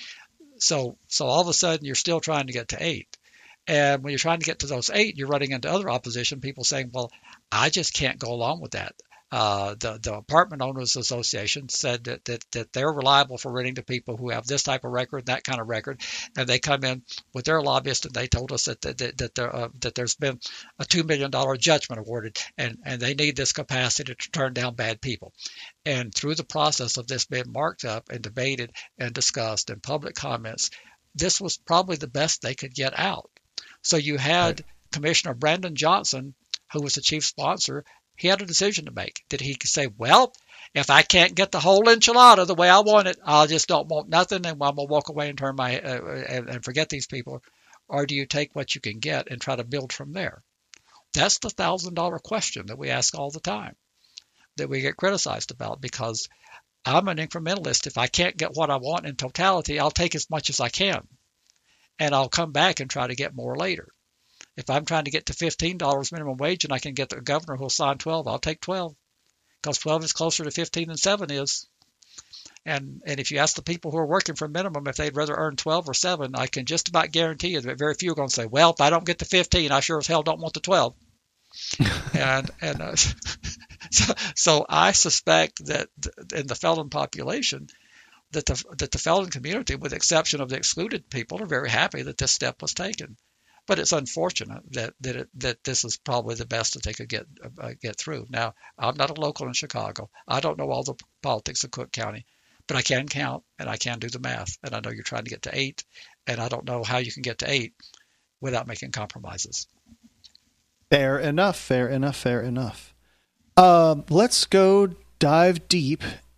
So, so all of a sudden, you're still trying to get to eight. And when you're trying to get to those eight, you're running into other opposition, people saying, well, I just can't go along with that. Uh, the, the Apartment Owners Association said that, that, that they're reliable for renting to people who have this type of record, that kind of record. And they come in with their lobbyist and they told us that, that, that, that, there, uh, that there's been a two million dollars judgment awarded and, and they need this capacity to turn down bad people. And through the process of this being marked up and debated and discussed in public comments, this was probably the best they could get out. So you had right. Commissioner Brandon Johnson, who was the chief sponsor. He had a decision to make. Did he say, well, if I can't get the whole enchilada the way I want it, I just don't want nothing, and I'm going to walk away and turn my uh, and, and forget these people? Or do you take what you can get and try to build from there? That's the thousand dollar question that we ask all the time, that we get criticized about, because I'm an incrementalist. If I can't get what I want in totality, I'll take as much as I can, and I'll come back and try to get more later. If I'm trying to get to fifteen dollars minimum wage and I can get the governor who'll sign twelve, I'll take twelve, because twelve is closer to fifteen than seven is. And and if you ask the people who are working for minimum if they'd rather earn twelve or seven, I can just about guarantee you that very few are going to say, well, if I don't get the fifteen, I sure as hell don't want the twelve. and and uh, so, so I suspect that in the felon population, that the that the felon community, with the exception of the excluded people, are very happy that this step was taken. But it's unfortunate that that, it, that this is probably the best that they could get uh, get through. Now, I'm not a local in Chicago. I don't know all the politics of Cook County, but I can count and I can do the math. And I know you're trying to get to eight, and I don't know how you can get to eight without making compromises. Fair enough. Fair enough. Fair enough. Um, let's go dive deep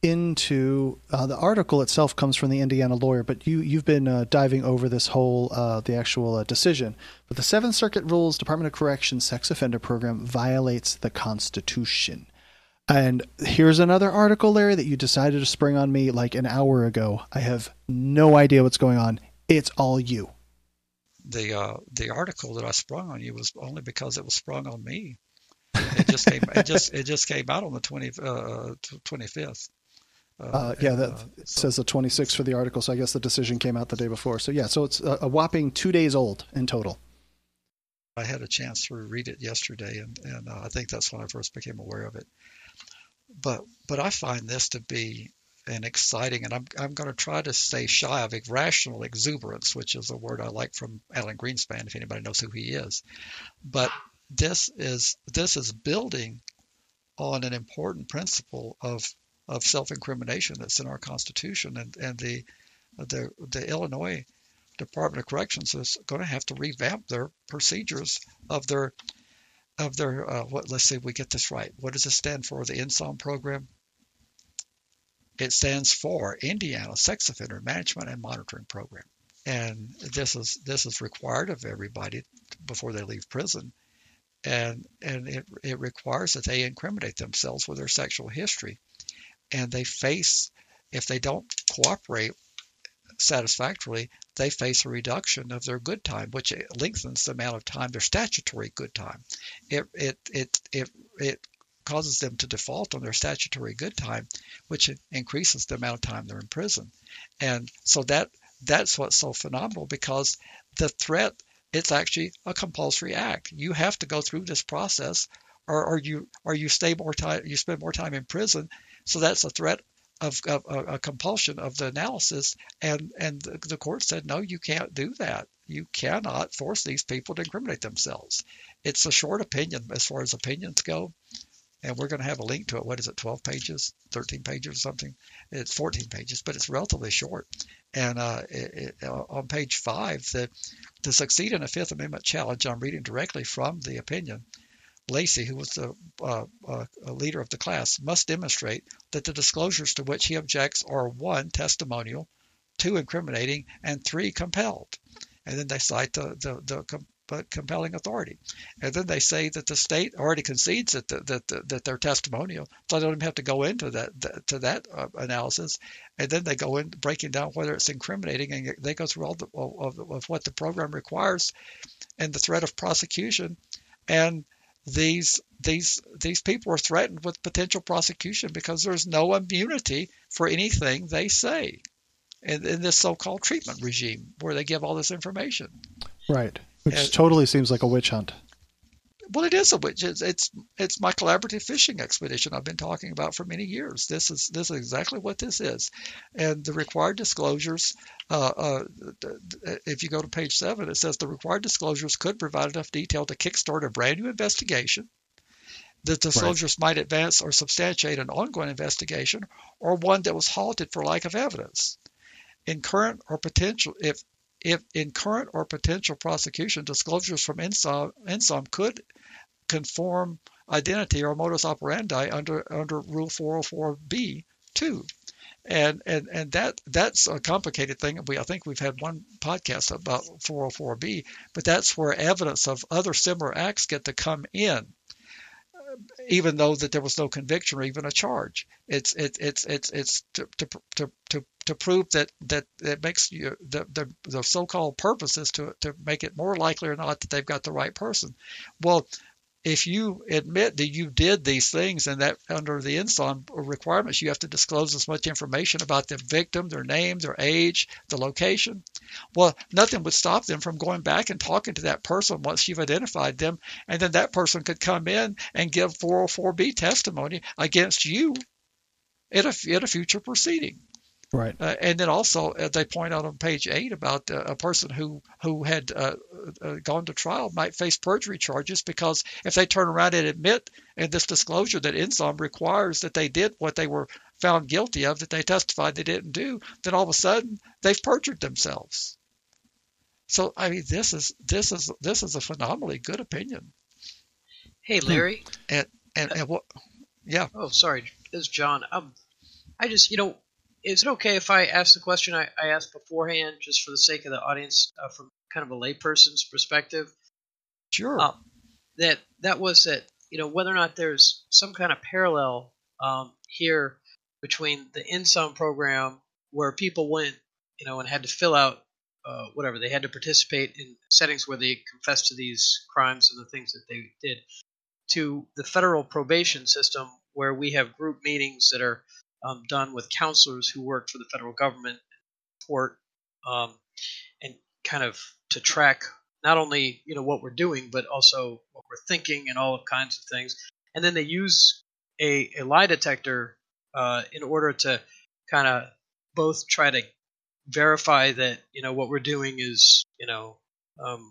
into uh, the article itself. Comes from the Indiana Lawyer, but you you've been uh, diving over this whole uh, the actual uh, decision. But the Seventh Circuit rules Department of Corrections sex offender program violates the Constitution. And here's another article, Larry, that you decided to spring on me like an hour ago. I have no idea what's going on. It's all you. The uh, the article that I sprung on you was only because it was sprung on me. It just came it just it just came out on the twenty uh, twenty-fifth. Uh, uh, yeah, that uh, it so, says the twenty-sixth for the article, so I guess the decision came out the day before. So yeah, so it's a, a whopping two days old in total. I had a chance to read it yesterday, and, and uh, I think that's when I first became aware of it. But but I find this to be an exciting, and I'm I'm going to try to stay shy of irrational exuberance, which is a word I like from Alan Greenspan, if anybody knows who he is. But this is this is building on an important principle of of self-incrimination that's in our Constitution, and and the the the Illinois Department of Corrections is going to have to revamp their procedures of their of their uh, what let's see if we get this right. What does it stand for? The I N S O M program. It stands for Indiana Sex Offender Management and Monitoring Program, and this is this is required of everybody before they leave prison, and and it it requires that they incriminate themselves with their sexual history. And they face, if they don't cooperate satisfactorily, they face a reduction of their good time, which lengthens the amount of time, their statutory good time. It it it it it causes them to default on their statutory good time, which increases the amount of time they're in prison. And so that that's what's so phenomenal, because the threat, it's actually a compulsory act. You have to go through this process, or, or you or you stay more time, you spend more time in prison. So that's a threat of, of, of a compulsion of the analysis, and and the, the court said, no, you can't do that. You cannot force these people to incriminate themselves. It's a short opinion as far as opinions go, and we're going to have a link to it. What is it, twelve pages, thirteen pages or something? It's fourteen pages, but it's relatively short. And uh, it, it, on page five, the, to succeed in a Fifth Amendment challenge, I'm reading directly from the opinion, Lacey, who was the uh, uh, leader of the class, must demonstrate that the disclosures to which he objects are one, testimonial, two, incriminating, and three, compelled. And then they cite the, the, the but compelling authority. And then they say that the state already concedes that the, that the, that they're testimonial, so I don't even have to go into that, that to that uh, analysis. And then they go in breaking down whether it's incriminating, and they go through all the, of, of what the program requires and the threat of prosecution. And these these these people are threatened with potential prosecution because there's no immunity for anything they say in, in this so-called treatment regime where they give all this information. Right, which and, totally seems like a witch hunt. Well, it is a witch. It's, it's it's my collaborative fishing expedition I've been talking about for many years. This is this is exactly what this is, and the required disclosures. Uh, uh, if you go to page seven, it says the required disclosures could provide enough detail to kickstart a brand new investigation. The disclosures right. might advance or substantiate an ongoing investigation, or one that was halted for lack of evidence. In current or potential, if if in current or potential prosecution, disclosures from I N S O M, I N S O M could conform identity or modus operandi under under Rule four oh four B two, and and and that that's a complicated thing. We I think we've had one podcast about four oh four B, but that's where evidence of other similar acts get to come in, even though that there was no conviction or even a charge. It's it, it's it's it's to to to to, to prove that that it makes you the, the the so-called purpose is to to make it more likely or not that they've got the right person. Well, if you admit that you did these things and that under the I N S O M requirements, you have to disclose as much information about the victim, their name, their age, the location. Well, nothing would stop them from going back and talking to that person once you've identified them. And then that person could come in and give four oh four B testimony against you in a, in a future proceeding. Right. Uh, and then also uh, they point out on page eight about uh, a person who who had uh, uh, gone to trial might face perjury charges because if they turn around and admit in this disclosure that I N S O M requires that they did what they were found guilty of, that they testified they didn't do, then all of a sudden they've perjured themselves. So I mean, this is this is this is a phenomenally good opinion. Hey, Larry. And and, and what? Yeah. Oh, sorry, this is John. Um, I just you know. Is it okay if I ask the question I, I asked beforehand, just for the sake of the audience, uh, from kind of a layperson's perspective? Sure. Uh, that that was that you know whether or not there's some kind of parallel um, here between the I N S O M program, where people went, you know, and had to fill out uh, whatever they had to participate in settings where they confessed to these crimes and the things that they did, to the federal probation system, where we have group meetings that are Um, done with counselors who work for the federal government, report, um, and kind of to track not only you know what we're doing, but also what we're thinking and all kinds of things. And then they use a, a lie detector uh, in order to kind of both try to verify that you know what we're doing is you know um,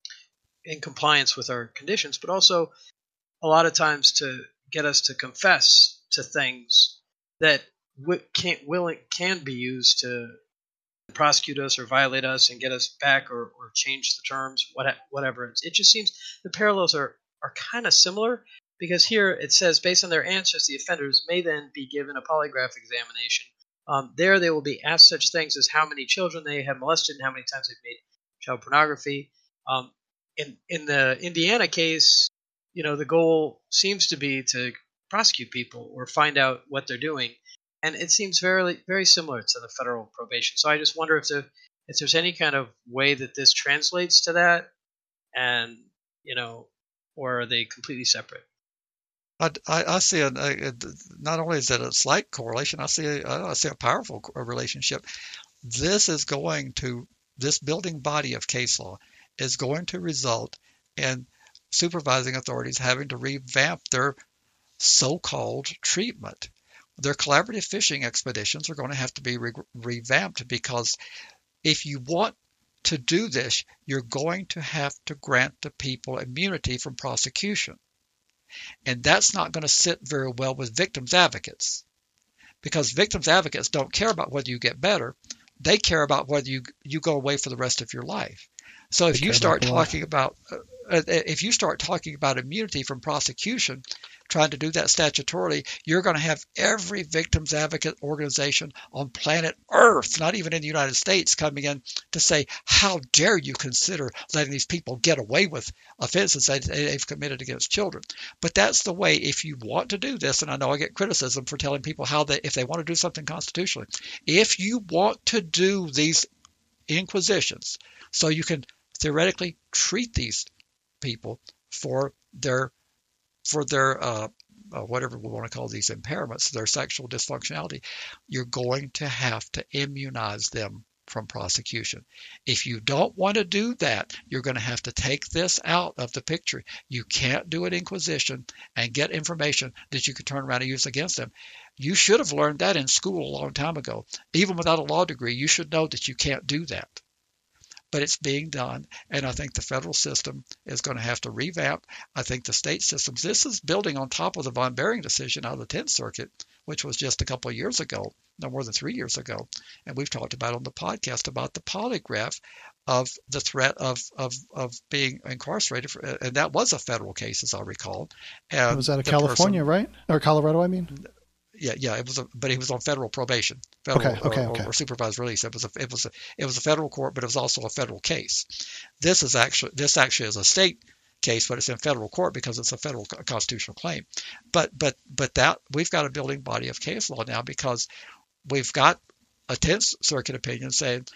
in compliance with our conditions, but also a lot of times to get us to confess to things that can't will can be used to prosecute us or violate us and get us back or, or change the terms, whatever. It just seems the parallels are, are kind of similar, because here it says, based on their answers, the offenders may then be given a polygraph examination. Um, there they will be asked such things as how many children they have molested and how many times they've made child pornography. Um, in, in the Indiana case, you know, the goal seems to be to prosecute people or find out what they're doing, and it seems very very similar to the federal probation. So I just wonder if there if there's any kind of way that this translates to that, and you know, or are they completely separate? I, I, I see a, a, not only is it a slight correlation, I see a, I see a powerful relationship. This is going to this building body of case law is going to result in supervising authorities having to revamp their so-called treatment. Their collaborative fishing expeditions are going to have to be re- revamped, because if you want to do this, you're going to have to grant the people immunity from prosecution. And that's not going to sit very well with victims advocates, because victims advocates don't care about whether you get better. They care about whether you, you go away for the rest of your life. So if you start talking about uh, if you start talking about immunity from prosecution, trying to do that statutorily, you're going to have every victims advocate organization on planet Earth, not even in the United States, coming in to say, how dare you consider letting these people get away with offenses that they've committed against children. But that's the way, if you want to do this, and I know I get criticism for telling people how they, if they want to do something constitutionally, if you want to do these inquisitions so you can theoretically treat these people for their for their uh, uh, whatever we want to call these impairments, their sexual dysfunctionality, you're going to have to immunize them from prosecution. If you don't want to do that, you're going to have to take this out of the picture. You can't do an inquisition and get information that you could turn around and use against them. You should have learned that in school a long time ago. Even without a law degree, you should know that you can't do that. But it's being done, and I think the federal system is going to have to revamp. I think the state systems, this is building on top of the Von Behring decision out of the tenth Circuit, which was just a couple of years ago, no more than three years ago. And we've talked about on the podcast about the polygraph of the threat of of, of being incarcerated, for, and that was a federal case, as I recall. And it was out of California, person, right? Or Colorado, I mean? Yeah, yeah, it was, a, but he was on federal probation, federal okay, okay, or, okay. or supervised release. It was a, it was a, it was a federal court, but it was also a federal case. This is actually, this actually is a state case, but it's in federal court because it's a federal constitutional claim. But, but, but that we've got a building body of case law now because we've got a tenth Circuit opinion saying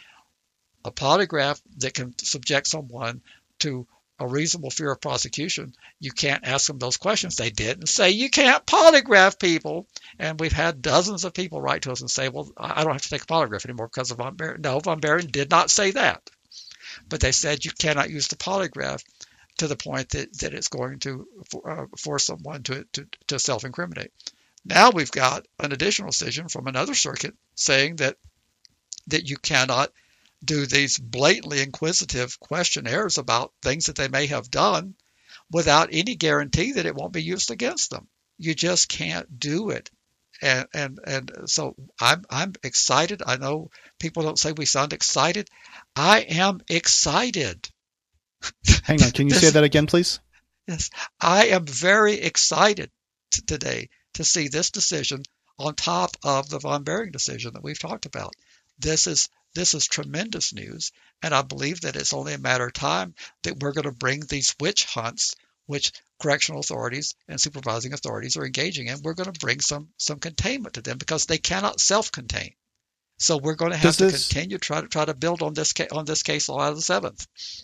a polygraph that can subject someone to a reasonable fear of prosecution, you can't ask them those questions. They didn't say you can't polygraph people. And we've had dozens of people write to us and say, well, I don't have to take a polygraph anymore because of Von Behring. No, Von Behring did not say that. But they said you cannot use the polygraph to the point that, that it's going to uh, force someone to, to, to self-incriminate. Now we've got an additional decision from another circuit saying that that you cannot do these blatantly inquisitive questionnaires about things that they may have done without any guarantee that it won't be used against them. You just can't do it. And and and so I'm I'm excited. I know people don't say we sound excited. I am excited. Hang on, can you this, say that again, please? Yes, I am very excited t- today to see this decision on top of the Von Behring decision that we've talked about. This is This is tremendous news, and I believe that it's only a matter of time that we're going to bring these witch hunts, which correctional authorities and supervising authorities are engaging in, we're going to bring some some containment to them because they cannot self-contain. So we're going to have to this, continue to try to try to build on this on this case law out of the seventh.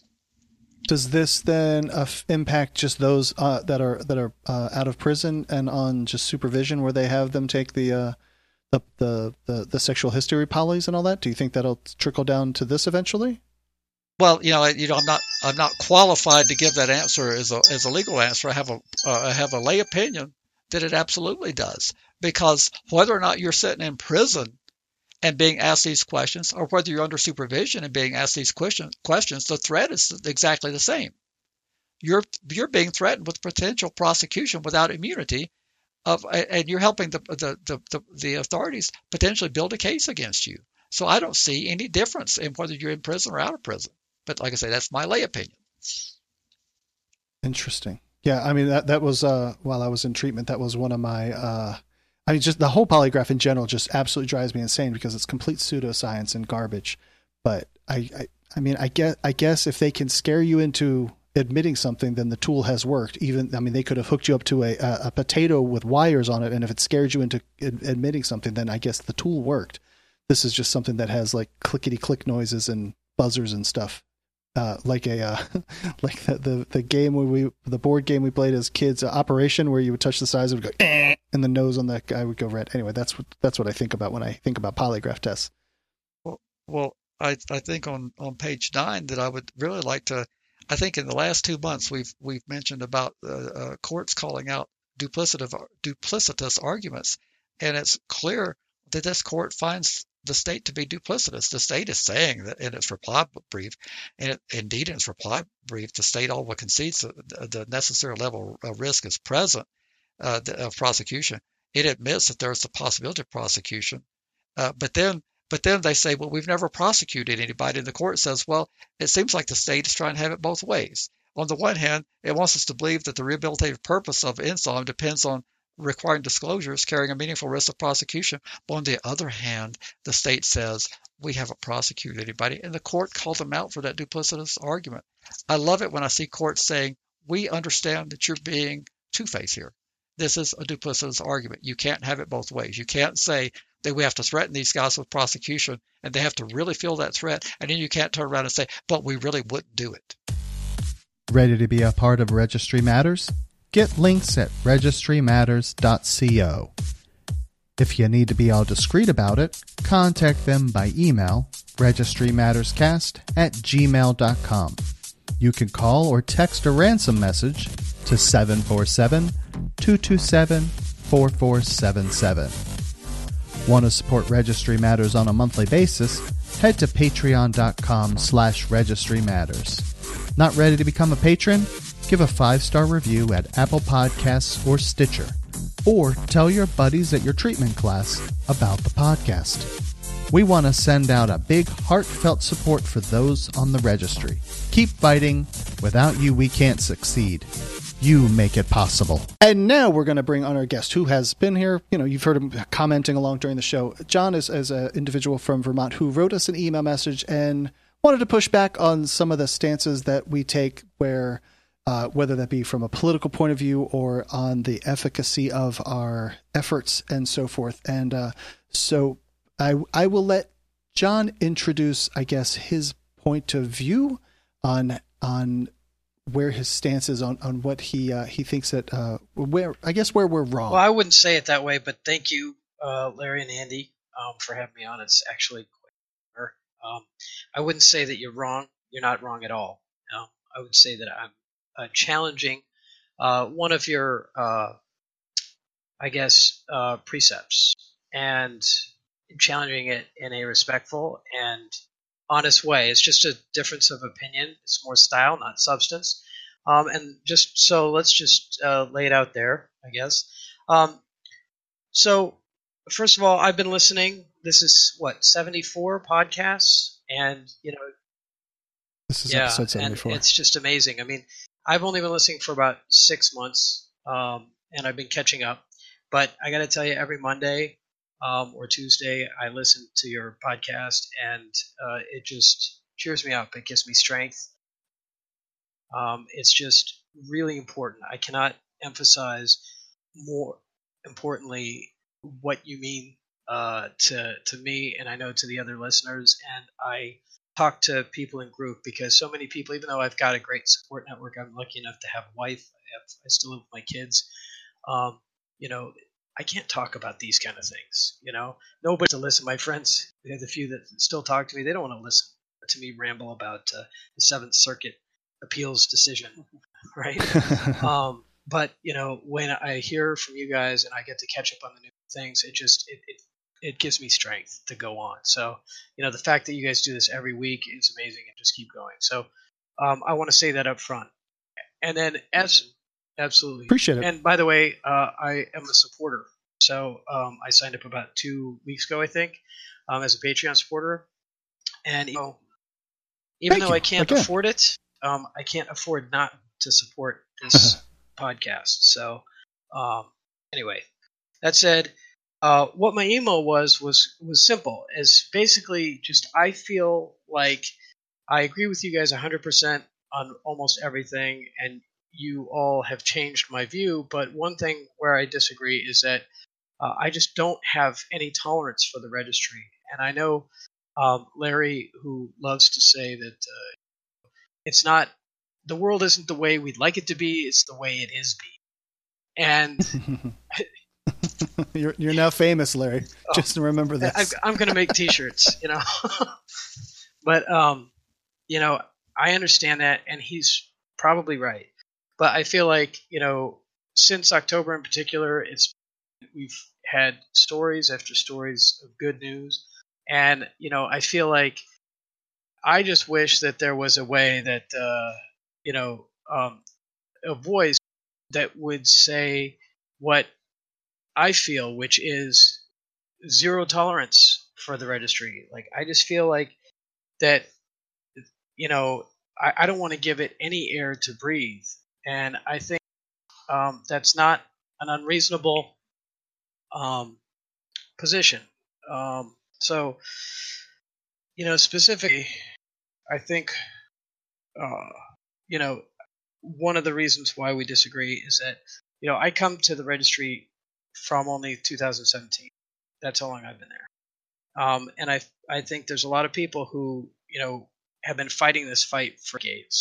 Does this then uh, impact just those uh, that are that are uh, out of prison and on just supervision, where they have them take the uh, The, the the the sexual history polys and all that? Do you think that'll trickle down to this eventually? Well, you know, you know, I'm not I'm not qualified to give that answer as a as a legal answer. I have a uh, I have a lay opinion that it absolutely does, because whether or not you're sitting in prison and being asked these questions, or whether you're under supervision and being asked these question, questions, the threat is exactly the same. You're you're being threatened with potential prosecution without immunity. Of, and you're helping the, the, the, the authorities potentially build a case against you. So I don't see any difference in whether you're in prison or out of prison. But like I say, that's my lay opinion. Interesting. Yeah, I mean, that, that was, uh, while I was in treatment, that was one of my, uh, I mean, just the whole polygraph in general just absolutely drives me insane because it's complete pseudoscience and garbage. But I, I, I mean, I guess, I guess if they can scare you into admitting something, then the tool has worked. Even, I mean, they could have hooked you up to a, a, a potato with wires on it, and if it scared you into ad- admitting something, then I guess the tool worked. This is just something that has like clickety click noises and buzzers and stuff, uh, like a uh, like the, the the game where we the board game we played as kids, uh, Operation, where you would touch the sides, it would go, eh, and the nose on that guy would go red. Anyway, that's what that's what I think about when I think about polygraph tests. Well, well, I I think on on page nine that I would really like to. I think in the last two months we've we've mentioned about uh, uh, courts calling out duplicative duplicitous arguments, and it's clear that this court finds the state to be duplicitous. The state is saying that in its reply brief, and it, indeed in its reply brief, the state all but concedes that the necessary level of risk is present uh, of prosecution. It admits that there's the possibility of prosecution, uh, but then. But then they say, well, we've never prosecuted anybody. And the court says, well, it seems like the state is trying to have it both ways. On the one hand, it wants us to believe that the rehabilitative purpose of N S O M depends on requiring disclosures carrying a meaningful risk of prosecution. But on the other hand, the state says, we haven't prosecuted anybody, and the court called them out for that duplicitous argument. I love it when I see courts saying, we understand that you're being two-faced here. This is a duplicitous argument. You can't have it both ways. You can't say that we have to threaten these guys with prosecution, and they have to really feel that threat, and then you can't turn around and say, but we really wouldn't do it. Ready to be a part of Registry Matters? Get links at registry matters dot co. If you need to be all discreet about it, contact them by email, registrymatterscast at gmail dot com. You can call or text a ransom message to seven four seven, two two seven, four four seven seven. Want to support Registry Matters on a monthly basis? Head to patreon dot com slash registry matters. Not ready to become a patron? Give a five-star review at Apple Podcasts or Stitcher. Or tell your buddies at your treatment class about the podcast. We want to send out a big, heartfelt support for those on the registry. Keep fighting. Without you, we can't succeed. You make it possible. And now we're going to bring on our guest who has been here. You know, you've heard him commenting along during the show. John is, is an individual from Vermont who wrote us an email message and wanted to push back on some of the stances that we take where, uh, whether that be from a political point of view or on the efficacy of our efforts and so forth. And uh, so I, I will let John introduce, I guess, his point of view on on where his stance is on, on what he uh, he thinks that uh, where I guess where we're wrong. Well, I wouldn't say it that way, but thank you, uh, Larry and Andy, um, for having me on. It's actually quite an honor. Um, I wouldn't say that you're wrong. You're not wrong at all. Um, I would say that I'm uh, challenging uh, one of your, uh, I guess, uh, precepts, and challenging it in a respectful and honest way. It's just a difference of opinion. It's more style, not substance. Um, and just so let's just uh, lay it out there, I guess. Um, so first of all, I've been listening. This is what, seventy-four podcasts, and you know, this is yeah, episode seventy-four. And it's just amazing. I mean, I've only been listening for about six months, um, and I've been catching up. But I got to tell you, every Monday um, or Tuesday, I listen to your podcast, and uh, it just cheers me up. It gives me strength. Um, it's just really important. I cannot emphasize more importantly what you mean uh, to to me, and I know to the other listeners. And I talk to people in group because so many people, even though I've got a great support network, I'm lucky enough to have a wife. I have, I still live with my kids. Um, you know, I can't talk about these kind of things. You know, nobody to listen. My friends, the few that still talk to me, they don't want to listen to me ramble about uh, the Seventh Circuit appeals decision, right? um, but you know, when I hear from you guys and I get to catch up on the new things, it just it, it it gives me strength to go on. So you know, the fact that you guys do this every week is amazing, and just keep going. So um, I want to say that up front, and then as absolutely appreciate it. And by the way, uh, I am a supporter. So um, I signed up about two weeks ago, I think, um, as a Patreon supporter, and you know, even Thank though you. I can't Again. afford it. Um, I can't afford not to support this podcast. So, um, anyway, that said, uh, what my email was was was simple. Is basically just I feel like I agree with you guys one hundred percent on almost everything, and you all have changed my view. But one thing where I disagree is that uh, I just don't have any tolerance for the registry, and I know um, Larry, who loves to say that. Uh, It's not, the world isn't the way we'd like it to be, it's the way it is be. And you're you're now famous, Larry. Oh, Just remember this. I, I'm going to make t-shirts, you know. But, um, you know, I understand that, and he's probably right. But I feel like, you know, since October in particular, it's we've had stories after stories of good news. And, you know, I feel like I just wish that there was a way that, uh, you know, um, a voice that would say what I feel, which is zero tolerance for the registry. Like, I just feel like that, you know, I, I don't want to give it any air to breathe. And I think um, that's not an unreasonable um, position. Um, so, you know, specifically, I think, uh, you know, one of the reasons why we disagree is that, you know, I come to the registry from only two thousand seventeen. That's how long I've been there. Um, and I, I think there's a lot of people who, you know, have been fighting this fight for decades.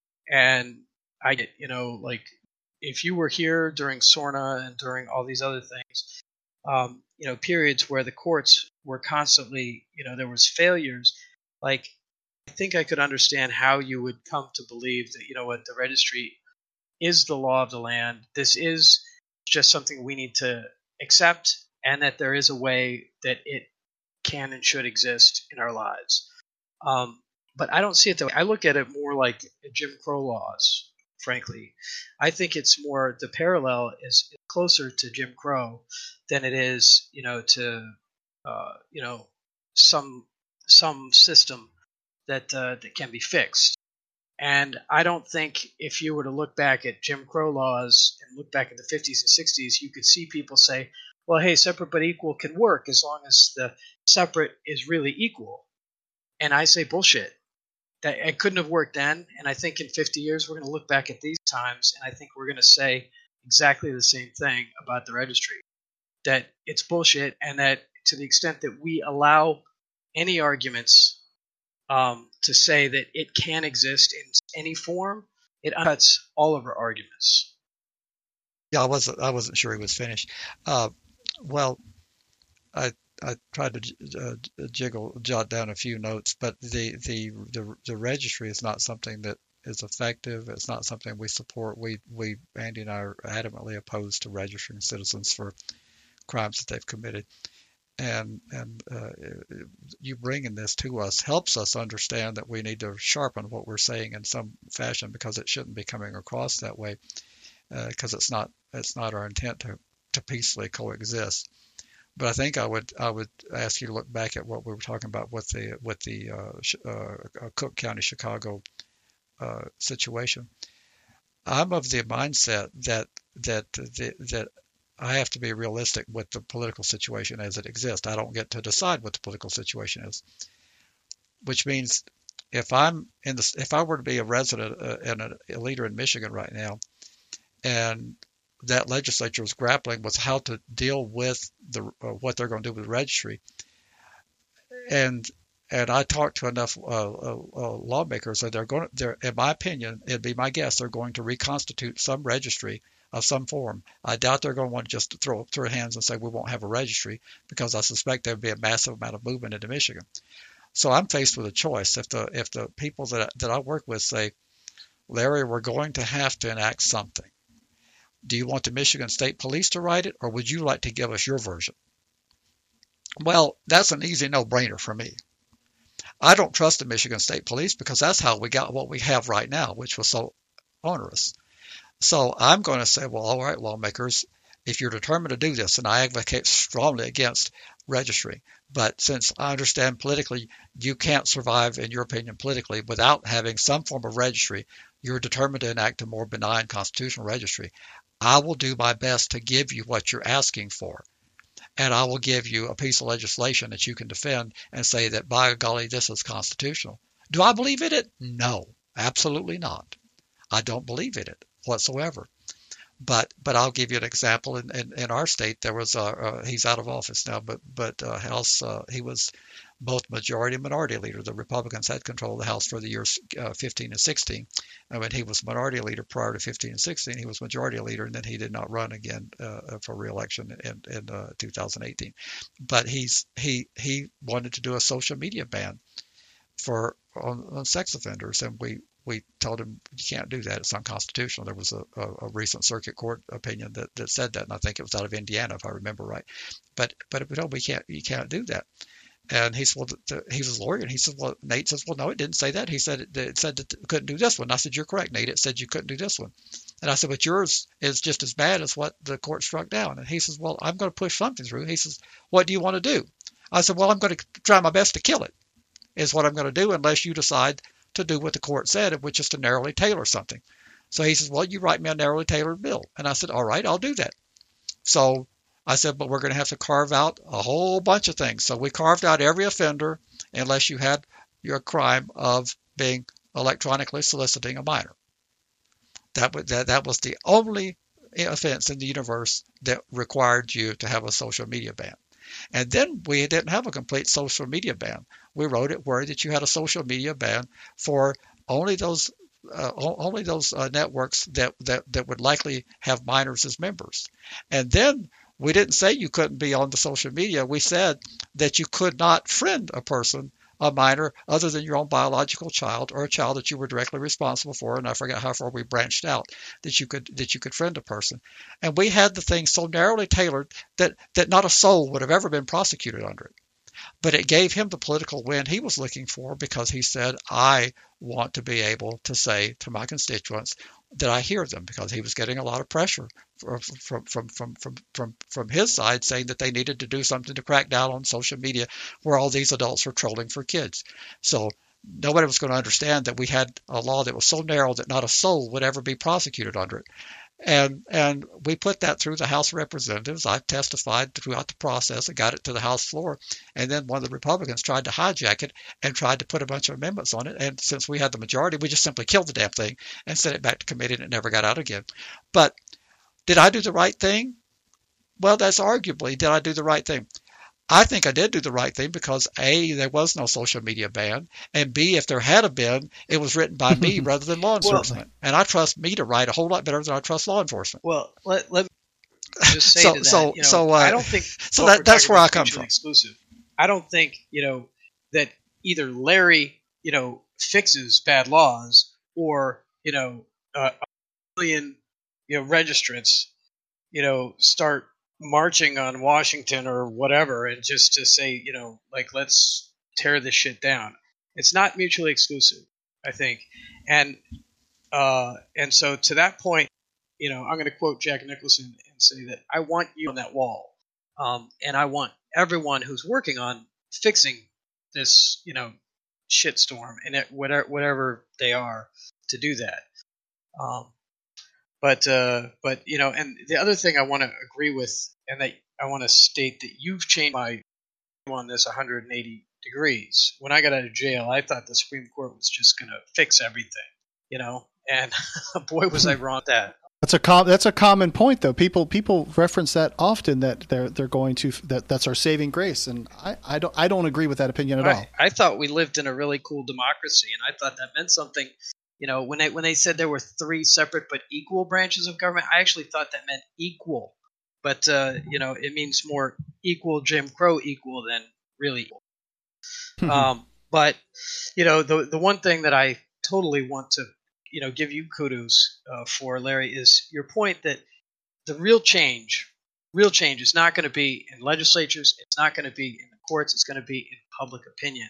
And I get, you know, like if you were here during SORNA and during all these other things, um, you know, periods where the courts were constantly, you know, there was failures, like I think I could understand how you would come to believe that, you know what, the registry is the law of the land. This is just something we need to accept, and that there is a way that it can and should exist in our lives. Um, but I don't see it that way. I look at it more like Jim Crow laws, frankly. I think it's more, the parallel is closer to Jim Crow than it is, you know, to, uh, you know, some some system that uh, that can be fixed. And I don't think if you were to look back at Jim Crow laws and look back at the fifties and sixties, you could see people say, well, hey, separate but equal can work as long as the separate is really equal. And I say bullshit. That it couldn't have worked then. And I think in fifty years, we're going to look back at these times, and I think we're going to say exactly the same thing about the registry. That it's bullshit, and that to the extent that we allow any arguments um, to say that it can exist in any form, it undercuts all of our arguments. Yeah, I wasn't. I wasn't sure he was finished. Uh, well, I I tried to uh, jiggle jot down a few notes, but the, the the the registry is not something that is effective. It's not something we support. We we Andy and I are adamantly opposed to registering citizens for crimes that they've committed. And and uh, you bringing this to us helps us understand that we need to sharpen what we're saying in some fashion, because it shouldn't be coming across that way, because uh, it's not it's not our intent to to peacefully coexist. But I think I would I would ask you to look back at what we were talking about with the with the uh, uh, Cook County, Chicago uh, situation. I'm of the mindset that that the, that I have to be realistic with the political situation as it exists. I don't get to decide what the political situation is, which means if I'm in the if I were to be a resident uh, and a, a leader in Michigan right now, and that legislature is grappling with how to deal with the uh, what they're going to do with the registry, and and I talked to enough uh, uh, uh, lawmakers that they're going to, they're, in my opinion, it'd be my guess, they're going to reconstitute some registry of some form. I doubt they're going to want to just throw up their hands and say we won't have a registry, because I suspect there would be a massive amount of movement into Michigan. So I'm faced with a choice. If the if the people that that I work with say, Larry, we're going to have to enact something. Do you want the Michigan State Police to write it, or would you like to give us your version? Well, that's an easy no-brainer for me. I don't trust the Michigan State Police, because that's how we got what we have right now, which was so onerous. So I'm going to say, well, all right, lawmakers, if you're determined to do this, and I advocate strongly against registry, but since I understand politically you can't survive, in your opinion, politically without having some form of registry, you're determined to enact a more benign constitutional registry. I will do my best to give you what you're asking for. And I will give you a piece of legislation that you can defend and say that, by golly, this is constitutional. Do I believe in it? No, absolutely not. I don't believe in it whatsoever. But but I'll give you an example. In, in, in our state, there was a, uh, he's out of office now, but but uh, House, uh, he was both majority and minority leader. The Republicans had control of the House for the years uh, fifteen and sixteen. And when he was minority leader prior to fifteen and sixteen, he was majority leader, and then he did not run again uh, for re-election in, in uh, two thousand eighteen. But he's he he wanted to do a social media ban for on, on sex offenders, and we we told him you can't do that. It's unconstitutional. There was a, a, a recent circuit court opinion that, that said that, and I think it was out of Indiana, if I remember right. But but no, we can't you can't do that. And he said, well, the, he was a lawyer, and he said, well, Nate says, well, no, it didn't say that. He said it, it said that it couldn't do this one. I said, you're correct, Nate. It said you couldn't do this one. And I said, but yours is just as bad as what the court struck down. And he says, well, I'm going to push something through. He says, what do you want to do? I said, well, I'm going to try my best to kill it, is what I'm going to do, unless you decide to do what the court said, which is to narrowly tailor something. So he says, well, you write me a narrowly tailored bill. And I said, all right, I'll do that. So I said, but we're going to have to carve out a whole bunch of things. So we carved out every offender unless you had your crime of being electronically soliciting a minor. That was, that, that was the only offense in the universe that required you to have a social media ban. And then we didn't have a complete social media ban. We wrote it where that you had a social media ban for only those uh, only those uh, networks that, that, that would likely have minors as members. And then we didn't say you couldn't be on the social media. We said that you could not friend a person, a minor, other than your own biological child or a child that you were directly responsible for. And I forget how far we branched out that you could that you could friend a person. And we had the thing so narrowly tailored that that not a soul would have ever been prosecuted under it. But it gave him the political win he was looking for, because he said, I want to be able to say to my constituents that I hear them, because he was getting a lot of pressure from from from from from from, from his side, saying that they needed to do something to crack down on social media where all these adults were trolling for kids. So nobody was going to understand that we had a law that was so narrow that not a soul would ever be prosecuted under it. And and we put that through the House of Representatives. I testified throughout the process and got it to the House floor. And then one of the Republicans tried to hijack it and tried to put a bunch of amendments on it. And since we had the majority, we just simply killed the damn thing and sent it back to committee, and it never got out again. But did I do the right thing? Well, that's arguably, did I do the right thing? I think I did do the right thing because, A, there was no social media ban, and B, if there had been, it was written by me rather than law enforcement. Well, and I trust me to write a whole lot better than I trust law enforcement. Well, let, let me just say so, to that, so, you know, so, uh, I don't think so that, that's where I come from. Exclusive. I don't think, you know, that either Larry, you know, fixes bad laws or, you know, uh, a million, you know, registrants, you know, start marching on Washington or whatever, and just to say, you know, like, let's tear this shit down. It's not mutually exclusive, I think. And uh, and so to that point, you know, I'm going to quote Jack Nicholson and say that I want you on that wall. Um, and I want everyone who's working on fixing this, you know, shitstorm, and it, whatever, whatever they are, to do that. Um, But, uh, but you know, and the other thing I want to agree with, and that I want to state that you've changed my view on this one hundred eighty degrees. When I got out of jail, I thought the Supreme Court was just going to fix everything, you know, and boy, was I wrong at that. That's a com- that's a common point, though. People people reference that often, that they're they're going to that that's our saving grace, and I, I don't I don't agree with that opinion at I, all. I thought we lived in a really cool democracy, and I thought that meant something. You know, when they when they said there were three separate but equal branches of government, I actually thought that meant equal. But uh, you know, it means more equal Jim Crow equal than really equal. um, but you know, the the one thing that I totally want to you know give you kudos uh, for, Larry, is your point that the real change, real change is not going to be in legislatures. It's not going to be in the courts. It's going to be in public opinion.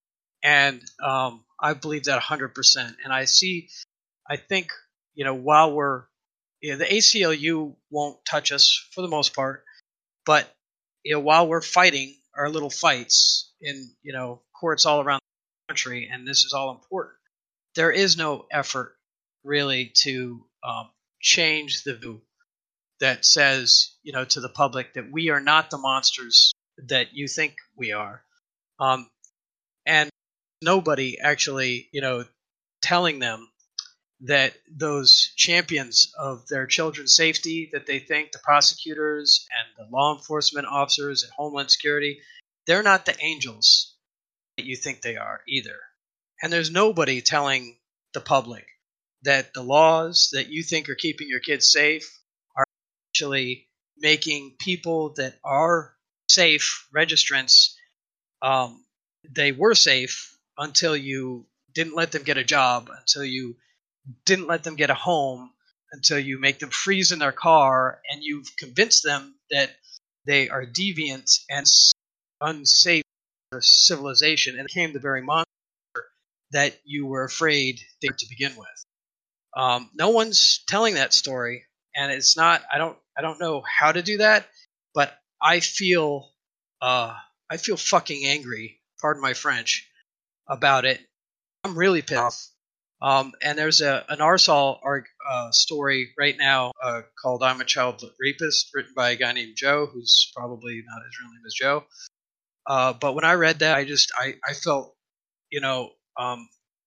And um, I believe that one hundred percent. And I see, I think, you know, while we're, you know, the A C L U won't touch us for the most part, but, you know, while we're fighting our little fights in, you know, courts all around the country, and this is all important, there is no effort really to um, change the view that says, you know, to the public that we are not the monsters that you think we are. Um, and nobody actually, you know, telling them that those champions of their children's safety that they think, the prosecutors and the law enforcement officers at Homeland Security, they're not the angels that you think they are either. And there's nobody telling the public that the laws that you think are keeping your kids safe are actually making people that are safe registrants, um, they were safe until you didn't let them get a job, until you didn't let them get a home, until you make them freeze in their car, and you've convinced them that they are deviant and unsafe for civilization, and became the very monster that you were afraid they were to begin with. Um, no one's telling that story, and it's not. I don't. I don't know how to do that, but I feel. Uh, I feel fucking angry. Pardon my French. About it, I'm really pissed off. Um, and there's a an R S O L arg, uh, story right now uh, called "I'm a Child Rapist," written by a guy named Joe, who's probably not his real name is Joe. Uh, but when I read that, I just I, I felt you know um,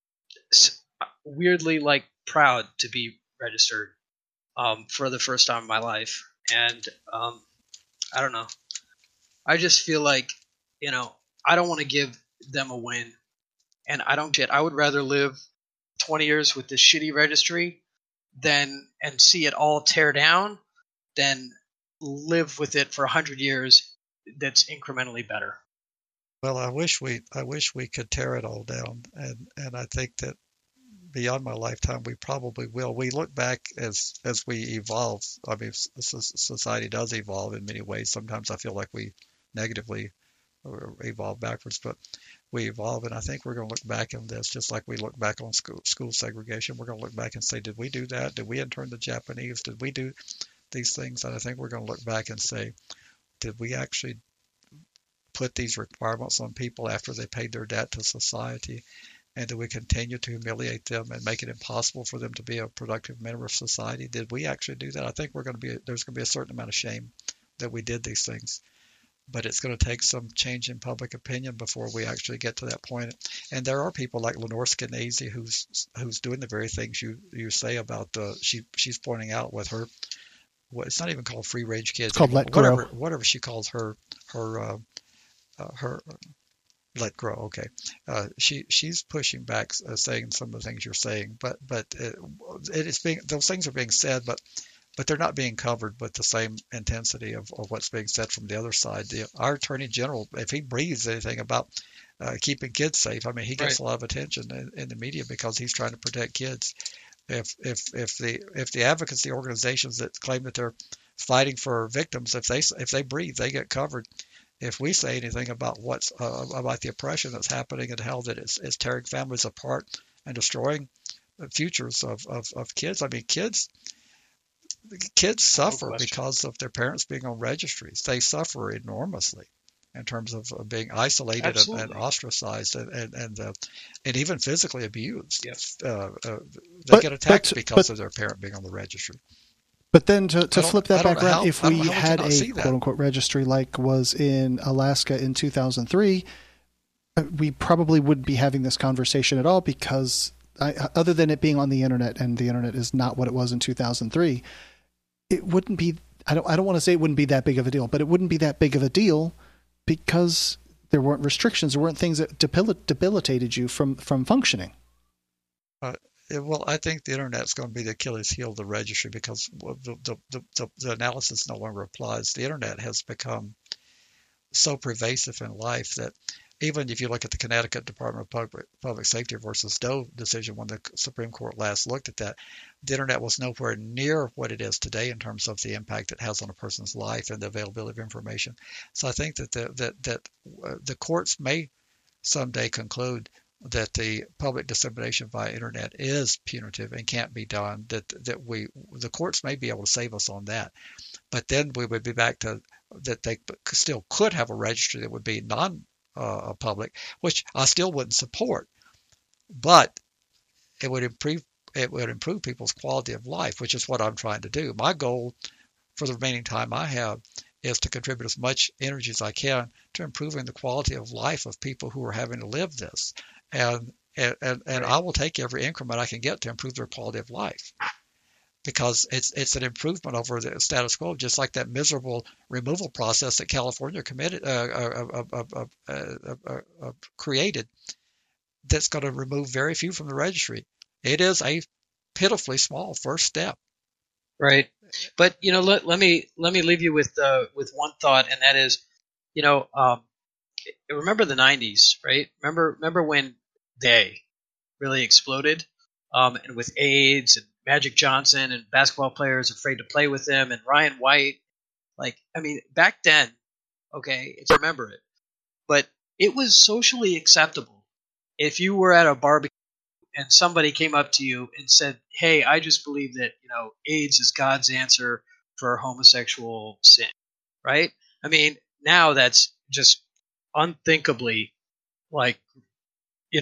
weirdly like proud to be registered um, for the first time in my life, and um, I don't know. I just feel like you know I don't want to give them a win, and I don't get. I would rather live twenty years with this shitty registry than and see it all tear down than live with it for one hundred years that's incrementally better. Well, I wish we I wish we could tear it all down, and and I think that beyond my lifetime we probably will. We look back as as we evolve. I mean, society does evolve in many ways. Sometimes I feel like we negatively evolve backwards, but we evolve, and I think we're going to look back on this just like we look back on school school segregation. We're going to look back and say, did we do that? Did we intern the Japanese? Did we do these things? And I think we're going to look back and say, did we actually put these requirements on people after they paid their debt to society? And do we continue to humiliate them and make it impossible for them to be a productive member of society? Did we actually do that? I think we're going to be there's going to be a certain amount of shame that we did these things. But it's going to take some change in public opinion before we actually get to that point. And there are people like Lenore Skenazy who's who's doing the very things you you say about uh, she she's pointing out with her. Well, it's not even called free range kids. It's called anymore. Let Grow. Whatever whatever she calls her her uh, uh, her. Let Grow. Okay, uh, she she's pushing back, uh, saying some of the things you're saying, but but it, it is being those things are being said, but but they're not being covered with the same intensity of, of what's being said from the other side. The, our Attorney General, if he breathes anything about uh, keeping kids safe, I mean, he gets right. a lot of attention in, in the media because he's trying to protect kids. If if if the if the advocacy organizations that claim that they're fighting for victims, if they if they breathe, they get covered. If we say anything about what's uh, about the oppression that's happening and how that it's, it's tearing families apart and destroying the futures of, of, of kids, I mean, kids kids suffer no because of their parents being on registries. They suffer enormously in terms of being isolated and, and ostracized and and and, uh, and even physically abused. Yes. Uh, uh, they but, get attacked but, because but, of their parent being on the registry. But then to, to flip that back around, how, if we had a quote unquote registry like was in Alaska in two thousand three, we probably wouldn't be having this conversation at all because I, other than it being on the internet, and the internet is not what it was in two thousand three, it wouldn't be, I don't, I don't want to say it wouldn't be that big of a deal, but it wouldn't be that big of a deal because there weren't restrictions, there weren't things that debil- debilitated you from, from functioning. Uh, Well, I think the internet's going to be the Achilles heel of the registry because the, the, the, the analysis no longer applies. The internet has become so pervasive in life that even if you look at the Connecticut Department of Public, Public Safety versus Doe decision when the Supreme Court last looked at that, the internet was nowhere near what it is today in terms of the impact it has on a person's life and the availability of information. So I think that the, that, that uh, the courts may someday conclude that the public dissemination via internet is punitive and can't be done, that that we the courts may be able to save us on that. But then we would be back to that they still could have a registry that would be non-public, uh, which I still wouldn't support. But it would improve it would improve people's quality of life, which is what I'm trying to do. My goal for the remaining time I have is to contribute as much energy as I can to improving the quality of life of people who are having to live this. And and, and right. I will take every increment I can get to improve their quality of life because it's it's an improvement over the status quo, just like that miserable removal process that California committed uh, uh, uh, uh, uh, uh, uh, created that's going to remove very few from the registry. It is a pitifully small first step. Right. But, you know, let, let me let me leave you with uh, with one thought, and that is, you know, um, remember the nineties, right? Remember remember when they really exploded, um, and with AIDS and Magic Johnson and basketball players afraid to play with them and Ryan White. Like, I mean, back then, okay, it's remember it, but it was socially acceptable if you were at a barbecue and somebody came up to you and said, "Hey, I just believe that, you know, AIDS is God's answer for homosexual sin," right? I mean, now that's just unthinkably, like, you know,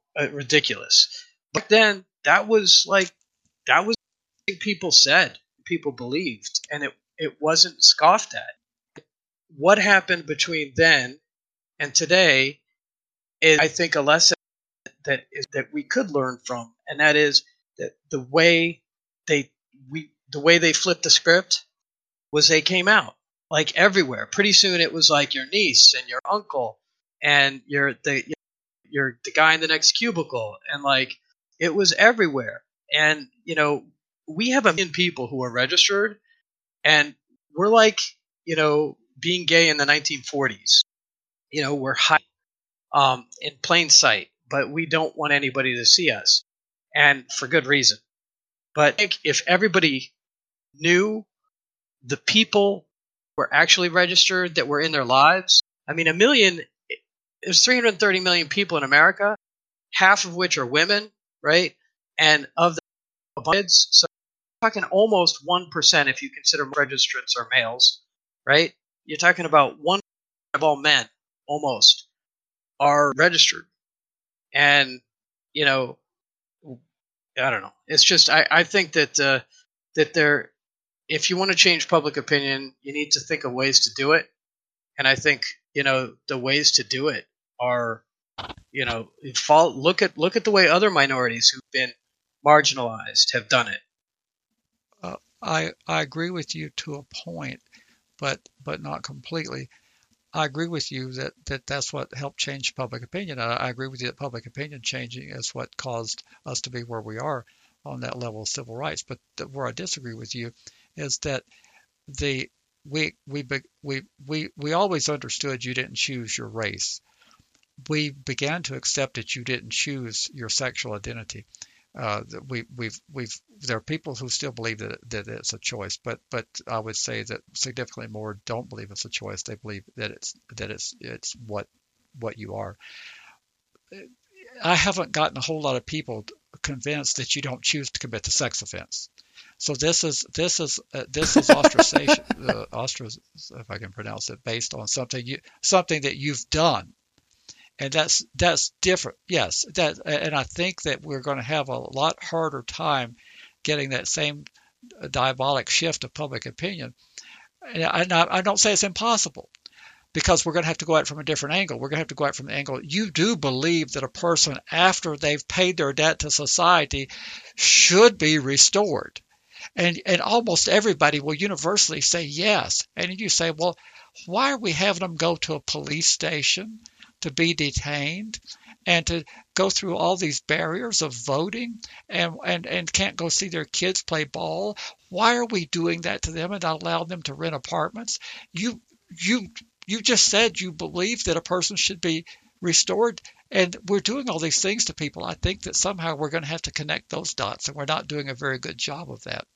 uh, ridiculous. But then that was like that was what people said, people believed, and it it wasn't scoffed at. What happened between then and today is, I think, a lesson that is that we could learn from, and that is that the way they we the way they flipped the script was they came out like everywhere. Pretty soon it was like your niece and your uncle and your the your the guy in the next cubicle, and like it was everywhere. And you know, we have a million people who are registered, and we're like, you know, being gay in the nineteen forties. You know, we're high um, in plain sight, but we don't want anybody to see us, and for good reason. But I think if everybody knew the people who were actually registered that were in their lives, I mean, a million, there's three hundred thirty million people in America, half of which are women, right? And of the kids, so you're talking almost one percent if you consider registrants are males, right? You're talking about one percent of all men, almost, are registered. And, you know, I don't know. It's just, I, I think that, uh, that there, if you want to change public opinion, you need to think of ways to do it. And I think, you know, the ways to do it are, you know, fall, look at, look at the way other minorities who've been marginalized have done it. Uh, I, I agree with you to a point, but, but not completely. I agree with you that, that that's what helped change public opinion. I, I agree with you that public opinion changing is what caused us to be where we are on that level of civil rights. But the, where I disagree with you is that the we we we we we always understood you didn't choose your race. We began to accept that you didn't choose your sexual identity. Uh, we we've we've there are people who still believe that that it's a choice, but but I would say that significantly more don't believe it's a choice. They believe that it's that it's it's what what you are. I haven't gotten a whole lot of people convinced that you don't choose to commit the sex offense. So this is this is uh, this is ostracization, uh, ostrac, if I can pronounce it, based on something you something that you've done. And that's that's different, yes. That, and I think that we're going to have a lot harder time getting that same diabolic shift of public opinion. And I, I don't say it's impossible, because we're going to have to go at it from a different angle. We're going to have to go at it from the angle, you do believe that a person, after they've paid their debt to society, should be restored. And and almost everybody will universally say yes. And you say, well, why are we having them go to a police station to be detained and to go through all these barriers of voting and, and, and can't go see their kids play ball? Why are we doing that to them and not allowing them to rent apartments? You you you just said you believe that a person should be restored, and we're doing all these things to people. I think that somehow we're going to have to connect those dots, and we're not doing a very good job of that.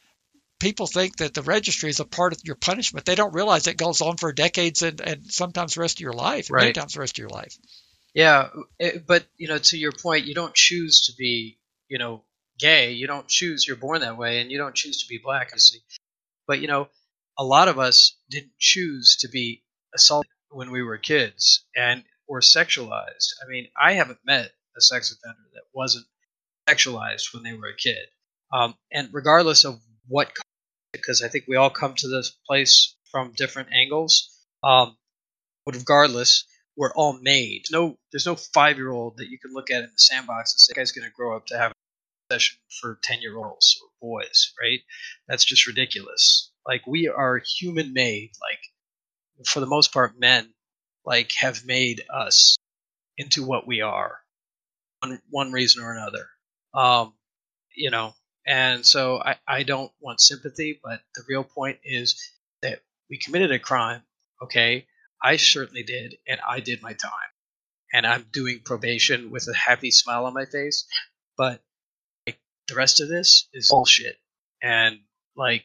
People think that the registry is a part of your punishment. They don't realize it goes on for decades and, and sometimes the rest of your life, right. Many times the rest of your life. Yeah, it, but, you know, to your point, you don't choose to be, you know, gay. You don't choose. You're born that way, and you don't choose to be black, obviously. But, you know, a lot of us didn't choose to be assaulted when we were kids and or sexualized. I mean, I haven't met a sex offender that wasn't sexualized when they were a kid. Um, and regardless of what, because I think we all come to this place from different angles. Um, but regardless, we're all made. No, there's no five-year-old that you can look at in the sandbox and say, "This guy's going to grow up to have a session for ten-year-olds or boys," right? That's just ridiculous. Like, we are human-made. Like, for the most part, men like have made us into what we are, one one reason or another. Um, you know. And so I, I don't want sympathy, but the real point is that we committed a crime, okay? I certainly did, and I did my time. And I'm doing probation with a happy smile on my face. But like, the rest of this is bullshit. And, like,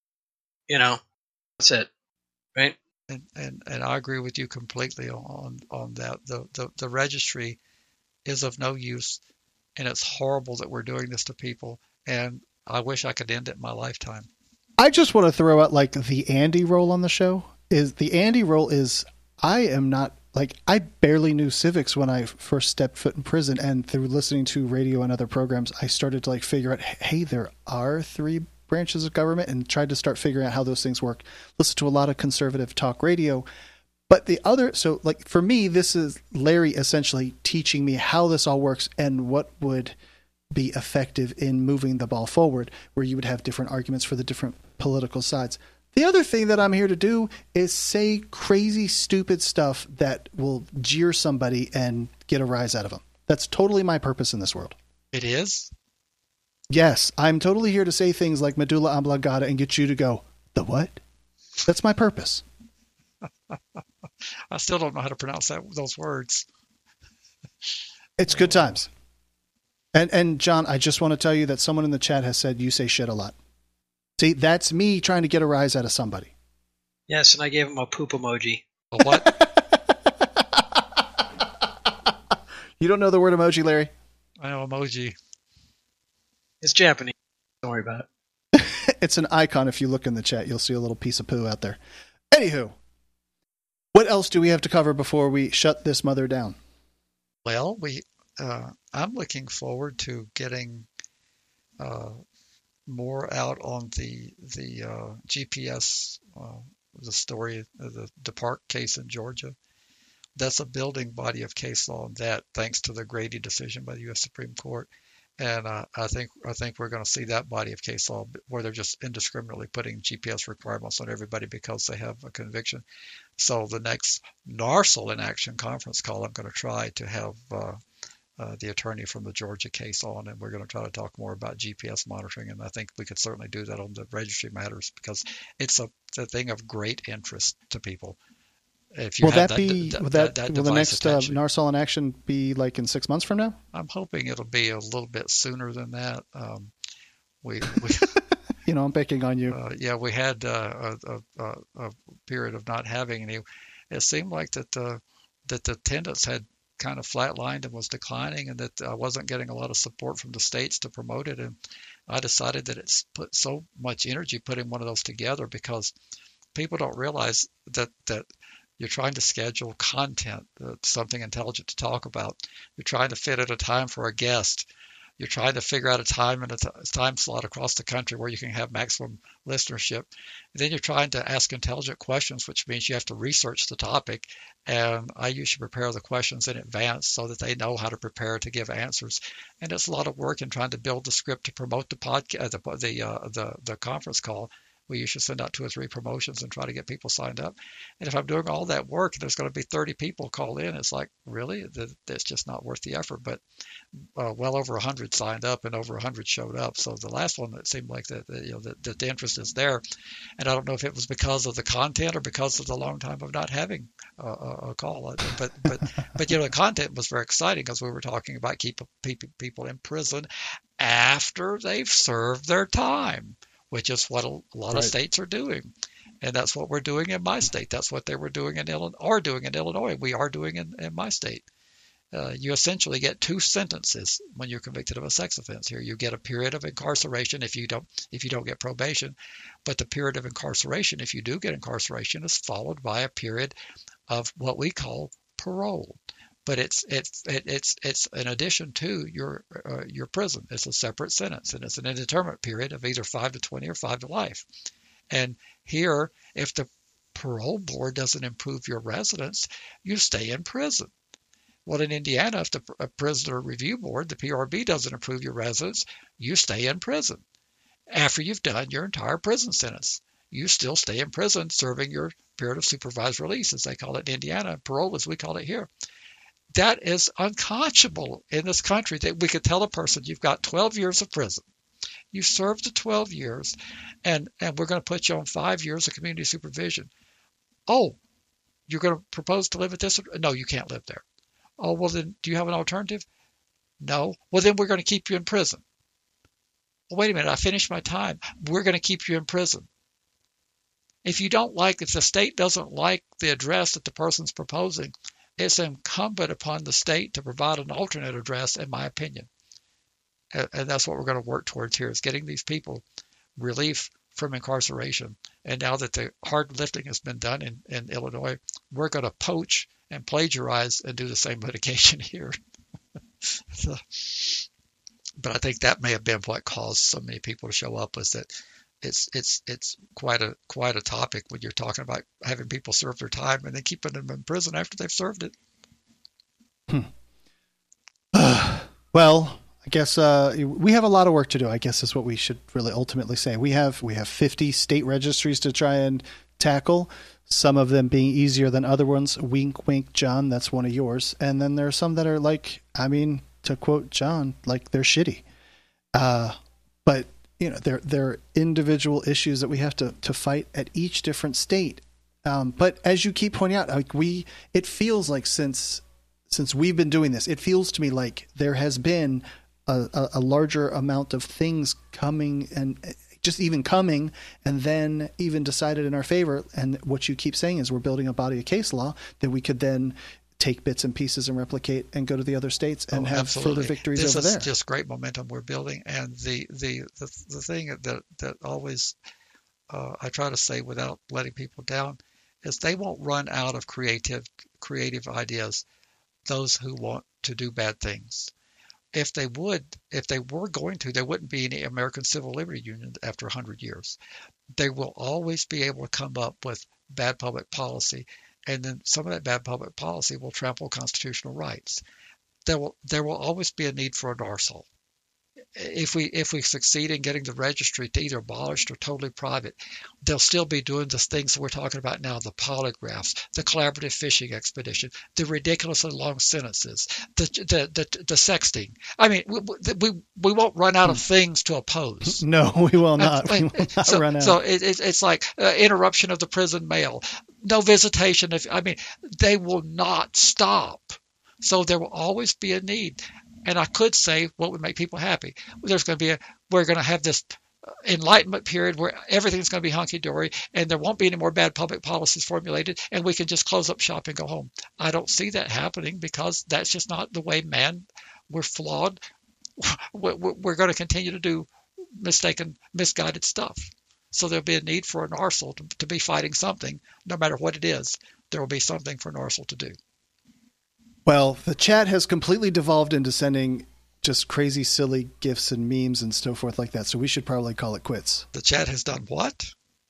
you know, that's it, right? And and, and I agree with you completely on, on that. The, the, the registry is of no use, and it's horrible that we're doing this to people. And I wish I could end it in my lifetime. I just want to throw out like the Andy role on the show. Is the Andy role is I am not Like, I barely knew civics when I first stepped foot in prison, and through listening to radio and other programs, I started to like figure out, hey, there are three branches of government, and tried to start figuring out how those things work. Listen to a lot of conservative talk radio. But the other, so like for me, this is Larry essentially teaching me how this all works and what would be effective in moving the ball forward, where you would have different arguments for the different political sides. The other thing that I'm here to do is say crazy, stupid stuff that will jeer somebody and get a rise out of them. That's totally my purpose in this world. It is? Yes, I'm totally here to say things like medulla oblongata and get you to go, the what? That's my purpose. I still don't know how to pronounce that those words. It's good times. And and John, I just want to tell you that someone in the chat has said you say shit a lot. See, that's me trying to get a rise out of somebody. Yes, and I gave him a poop emoji. A what? You don't know the word emoji, Larry? I know emoji. It's Japanese. Don't worry about it. It's an icon. If you look in the chat, you'll see a little piece of poo out there. Anywho, what else do we have to cover before we shut this mother down? Well, we uh, I'm looking forward to getting uh, more out on the the uh, G P S, uh, the story of the DePark case in Georgia. That's a building body of case law on that, thanks to the Grady decision by the U S Supreme Court. And uh, I think I think we're going to see that body of case law where they're just indiscriminately putting G P S requirements on everybody because they have a conviction. So the next NARSL in Action conference call, I'm going to try to have uh, uh, the attorney from the Georgia case on, and we're going to try to talk more about G P S monitoring. And I think we could certainly do that on the registry matters because it's a, a thing of great interest to people. If you will have that be that, will that, that, that will the next uh, attention. NARSL in Action be like in six months from now? I'm hoping it'll be a little bit sooner than that. Um, we, we you know, I'm picking on you. Uh, yeah, we had uh, a, a, a period of not having any. It seemed like that the that the attendance had kind of flatlined and was declining, and that I wasn't getting a lot of support from the states to promote it. And I decided that it's put so much energy putting one of those together because people don't realize that that. You're trying to schedule content, uh, something intelligent to talk about. You're trying to fit at a time for a guest. You're trying to figure out a time and a t- time slot across the country where you can have maximum listenership. And then you're trying to ask intelligent questions, which means you have to research the topic. And I usually prepare the questions in advance so that they know how to prepare to give answers. And it's a lot of work in trying to build the script to promote the podcast, the the, uh, the the conference call. We usually send out two or three promotions and try to get people signed up. And if I'm doing all that work and there's going to be thirty people called in, it's like, really? That's just not worth the effort. But uh, well over one hundred signed up and over one hundred showed up. So the last one, it seemed like that, you know, that, that the interest is there. And I don't know if it was because of the content or because of the long time of not having a, a call. But, but, but, you know, the content was very exciting because we were talking about keeping people in prison after they've served their time, which is what a lot right. of states are doing. And that's what we're doing in my state. That's what they were doing in Illinois, are doing in Illinois. We are doing in, in my state. Uh, you essentially get two sentences when you're convicted of a sex offense here. You get a period of incarceration if you don't if you don't get probation, but the period of incarceration, if you do get incarceration, is followed by a period of what we call parole. But it's it's it's it's in addition to your uh, your prison. It's a separate sentence, and it's an indeterminate period of either five to twenty or five to life. And here, if the parole board doesn't improve your residence, you stay in prison. Well, in Indiana, if the prisoner review board, the P R B, doesn't approve your residence, you stay in prison. After you've done your entire prison sentence, you still stay in prison serving your period of supervised release, as they call it in Indiana, parole as we call it here. That is unconscionable in this country that we could tell a person you've got twelve years of prison. You served the twelve years, and, and we're going to put you on five years of community supervision. Oh, you're going to propose to live at this? No, you can't live there. Oh, well, then do you have an alternative? No. Well, then we're going to keep you in prison. Well, wait a minute. I finished my time. We're going to keep you in prison. If you don't like, if the state doesn't like the address that the person's proposing, it's incumbent upon the state to provide an alternate address, in my opinion. And that's what we're going to work towards here, is getting these people relief from incarceration. And now that the hard lifting has been done in, in Illinois, we're going to poach and plagiarize and do the same litigation here. So, but I think that may have been what caused so many people to show up, was that it's it's it's quite a quite a topic when you're talking about having people serve their time and then keeping them in prison after they've served it. Hmm. Uh, well, I guess uh, we have a lot of work to do, I guess is what we should really ultimately say. We have we have fifty state registries to try and tackle, some of them being easier than other ones. Wink, wink, John, that's one of yours. And then there are some that are like, I mean, to quote John, like they're shitty. Uh, but, you know, they're, they're individual issues that we have to, to fight at each different state. Um, but as you keep pointing out, like we, it feels like since since we've been doing this, it feels to me like there has been a, a, a larger amount of things coming and just even coming and then even decided in our favor. And what you keep saying is we're building a body of case law that we could then take bits and pieces and replicate and go to the other states and oh, have absolutely. further victories this over there. This is just great momentum we're building. And the, the, the, the thing that, that always uh, I try to say without letting people down is they won't run out of creative creative ideas, those who want to do bad things. If they would, if they were going to, there wouldn't be any American Civil Liberties Union after one hundred years. They will always be able to come up with bad public policy, and then some of that bad public policy will trample constitutional rights. There will there will always be a need for an arsenal. If we if we succeed in getting the registry to either abolished or totally private, they'll still be doing the things that we're talking about now: the polygraphs, the collaborative fishing expedition, the ridiculously long sentences, the the the, the sexting. I mean, we, we we won't run out of things to oppose. No, we will not. We will not so, run out. So it, it, it's like uh, interruption of the prison mail, no visitation. If I mean, they will not stop. So there will always be a need. And I could say what would make people happy. There's going to be a, we're going to have this enlightenment period where everything's going to be hunky-dory and there won't be any more bad public policies formulated and we can just close up shop and go home. I don't see that happening because that's just not the way man, we're flawed. We're going to continue to do mistaken, misguided stuff. So there'll be a need for an arsenal to, to be fighting something, no matter what it is. There will be something for an arsenal to do. Well, the chat has completely devolved into sending just crazy, silly gifs and memes and so forth like that. So we should probably call it quits. The chat has done what?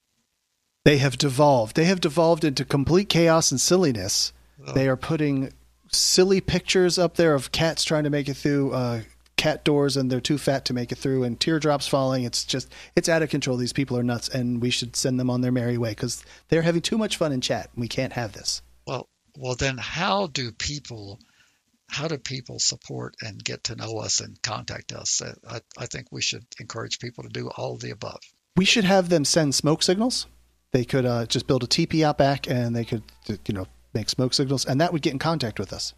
They have devolved. They have devolved into complete chaos and silliness. Oh. They are putting silly pictures up there of cats trying to make it through uh, cat doors and they're too fat to make it through and teardrops falling. It's just, it's out of control. These people are nuts and we should send them on their merry way because they're having too much fun in chat. We can't have this. Well, Well, then how do people, how do people support and get to know us and contact us? I, I think we should encourage people to do all of the above. We should have them send smoke signals. They could uh, just build a teepee out back and they could, you know, make smoke signals and that would get in contact with us.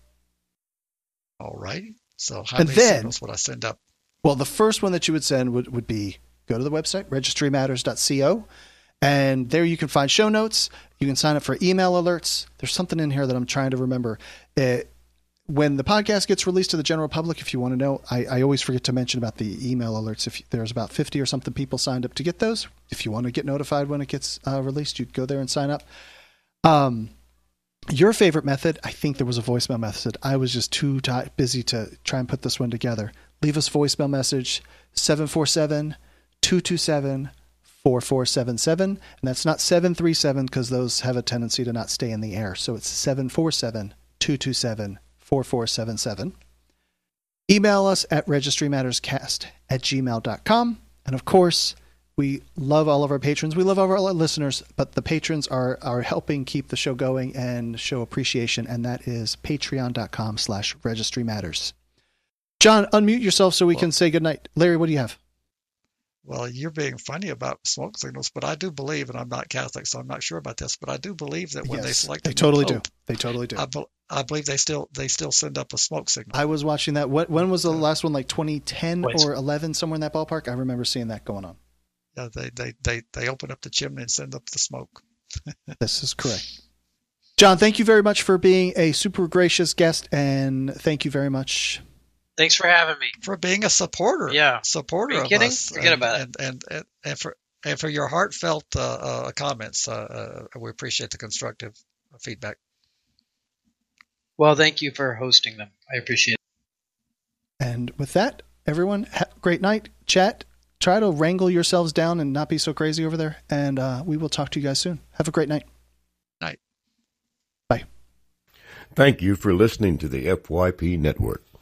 All right. So how and many then, signals would I send up? Well, the first one that you would send would, would be go to the website, registry matters dot co. And there you can find show notes. You can sign up for email alerts. There's something in here that I'm trying to remember. It, when the podcast gets released to the general public, if you want to know, I, I always forget to mention about the email alerts. If there's about fifty or something people signed up to get those, if you want to get notified when it gets uh, released, you'd go there and sign up. Um, your favorite method, I think there was a voicemail method. I was just too t- busy to try and put this one together. Leave us voicemail message, seven four seven, two two seven, four four seven seven, and that's not seven three seven because those have a tendency to not stay in the air. So it's seven four seven, two two seven, four four seven seven. Email us at registrymatterscast at gmail dot com. And of course, we love all of our patrons. We love all of our listeners, but the patrons are, are helping keep the show going and show appreciation, and that is patreon dot com slash registry matters. John, unmute yourself so we well, can say goodnight. Larry, what do you have? Well, you're being funny about smoke signals, but I do believe, and I'm not Catholic, so I'm not sure about this, but I do believe that when yes, they select, they totally Pope, do. They totally do. I, be, I believe they still they still send up a smoke signal. I was watching that. What when was the last one? Like twenty ten Wait. or eleven, somewhere in that ballpark. I remember seeing that going on. Yeah, they they they they open up the chimney and send up the smoke. This is correct. John, thank you very much for being a super gracious guest, and thank you very much. Thanks for having me. For being a supporter. Yeah. Supporter Are you of kidding? us. Forget and, about and, it. And, and, and, for, and for your heartfelt uh, uh, comments. Uh, uh, we appreciate the constructive feedback. Well, thank you for hosting them. I appreciate it. And with that, everyone, have a great night. Chat, try to wrangle yourselves down and not be so crazy over there. And uh, we will talk to you guys soon. Have a great night. Night. Bye. Thank you for listening to the F Y P Network.